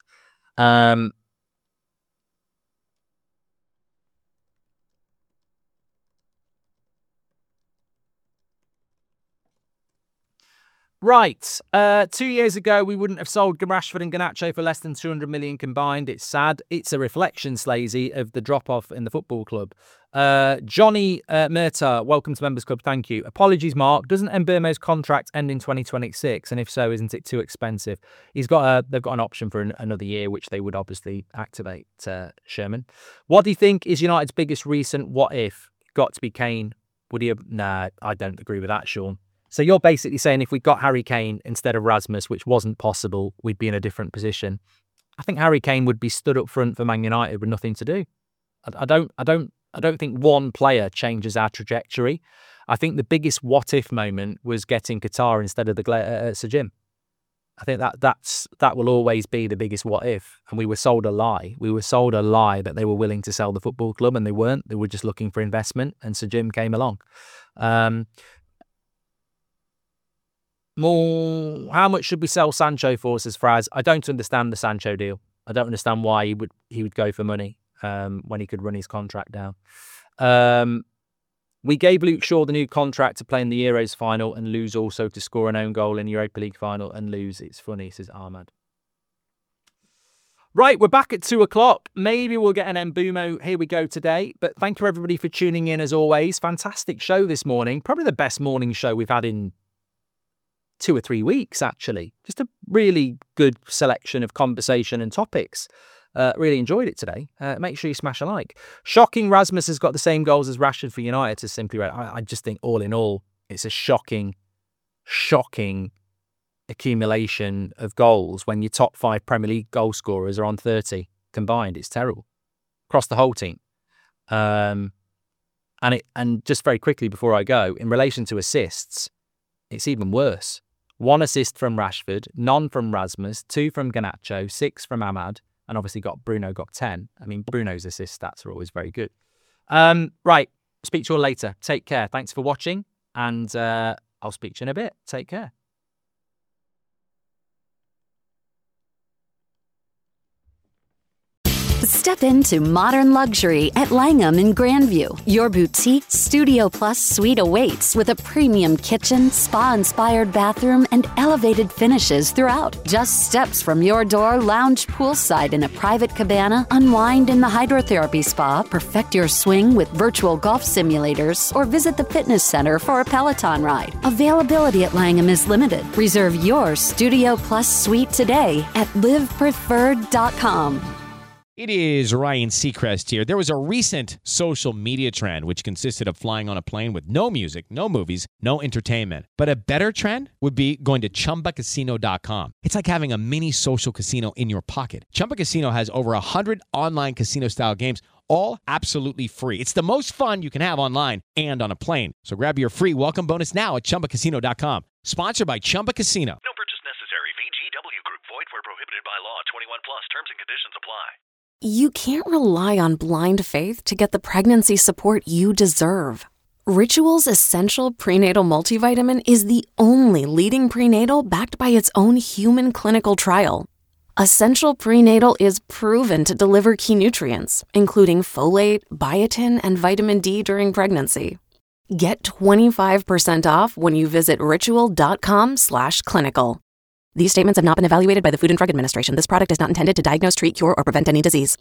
Right. 2 years ago, we wouldn't have sold Rashford and Garnacho for less than 200 million combined. It's sad. It's a reflection, Slazy, of the drop-off in the football club. Johnny Murta, welcome to Members Club. Thank you. Apologies, Mark. Doesn't Mbeumo's contract end in 2026? And if so, isn't it too expensive? They've got an option for another year, which they would obviously activate, Sherman. What do you think is United's biggest recent what if? Got to be Kane. Would he have... Nah, I don't agree with that, Sean. So you're basically saying if we got Harry Kane instead of Rasmus, which wasn't possible, we'd be in a different position. I think Harry Kane would be stood up front for Man United with nothing to do. I don't think one player changes our trajectory. I think the biggest what if moment was getting Qatar instead of the Sir Jim. I think that will always be the biggest what if. And we were sold a lie. We were sold a lie that they were willing to sell the football club, and they weren't. They were just looking for investment, and Sir Jim came along. How much should we sell Sancho for, says Fraz? I don't understand the Sancho deal. I don't understand why he would go for money when he could run his contract down. We gave Luke Shaw the new contract to play in the Euros final and lose also to score an own goal in Europa League final and lose. It's funny, says Ahmad. Right, we're back at 2 o'clock. Maybe we'll get an Mbeumo. Here we go today. But thank you, everybody, for tuning in as always. Fantastic show this morning. Probably the best morning show we've had in 2 or 3 weeks, actually. Just a really good selection of conversation and topics. Really enjoyed it today. Make sure you smash a like. Shocking Rasmus has got the same goals as Rashford for United, to Simply Red. I just think all in all, it's a shocking accumulation of goals when your top 5 Premier League goal scorers are on 30 combined. It's terrible. Across the whole team. And just very quickly before I go, in relation to assists, it's even worse. 1 assist from Rashford, none from Rasmus, 2 from Garnacho, 6 from Ahmad, and obviously Bruno got 10. I mean, Bruno's assist stats are always very good. Right, speak to you all later. Take care. Thanks for watching, and I'll speak to you in a bit. Take care. Step into modern luxury at Langham in Grandview. Your boutique Studio Plus suite awaits with a premium kitchen, spa-inspired bathroom, and elevated finishes throughout. Just steps from your door, lounge poolside in a private cabana, unwind in the hydrotherapy spa, perfect your swing with virtual golf simulators, or visit the fitness center for a Peloton ride. Availability at Langham is limited. Reserve your Studio Plus suite today at livepreferred.com. It is Ryan Seacrest here. There was a recent social media trend which consisted of flying on a plane with no music, no movies, no entertainment. But a better trend would be going to ChumbaCasino.com. It's like having a mini social casino in your pocket. Chumba Casino has over 100 online casino-style games, all absolutely free. It's the most fun you can have online and on a plane. So grab your free welcome bonus now at ChumbaCasino.com. Sponsored by Chumba Casino. No purchase necessary. VGW Group. Void where prohibited by law. 21 plus. Terms and conditions apply. You can't rely on blind faith to get the pregnancy support you deserve. Ritual's Essential Prenatal Multivitamin is the only leading prenatal backed by its own human clinical trial. Essential Prenatal is proven to deliver key nutrients, including folate, biotin, and vitamin D during pregnancy. Get 25% off when you visit ritual.com/clinical. These statements have not been evaluated by the Food and Drug Administration. This product is not intended to diagnose, treat, cure, or prevent any disease.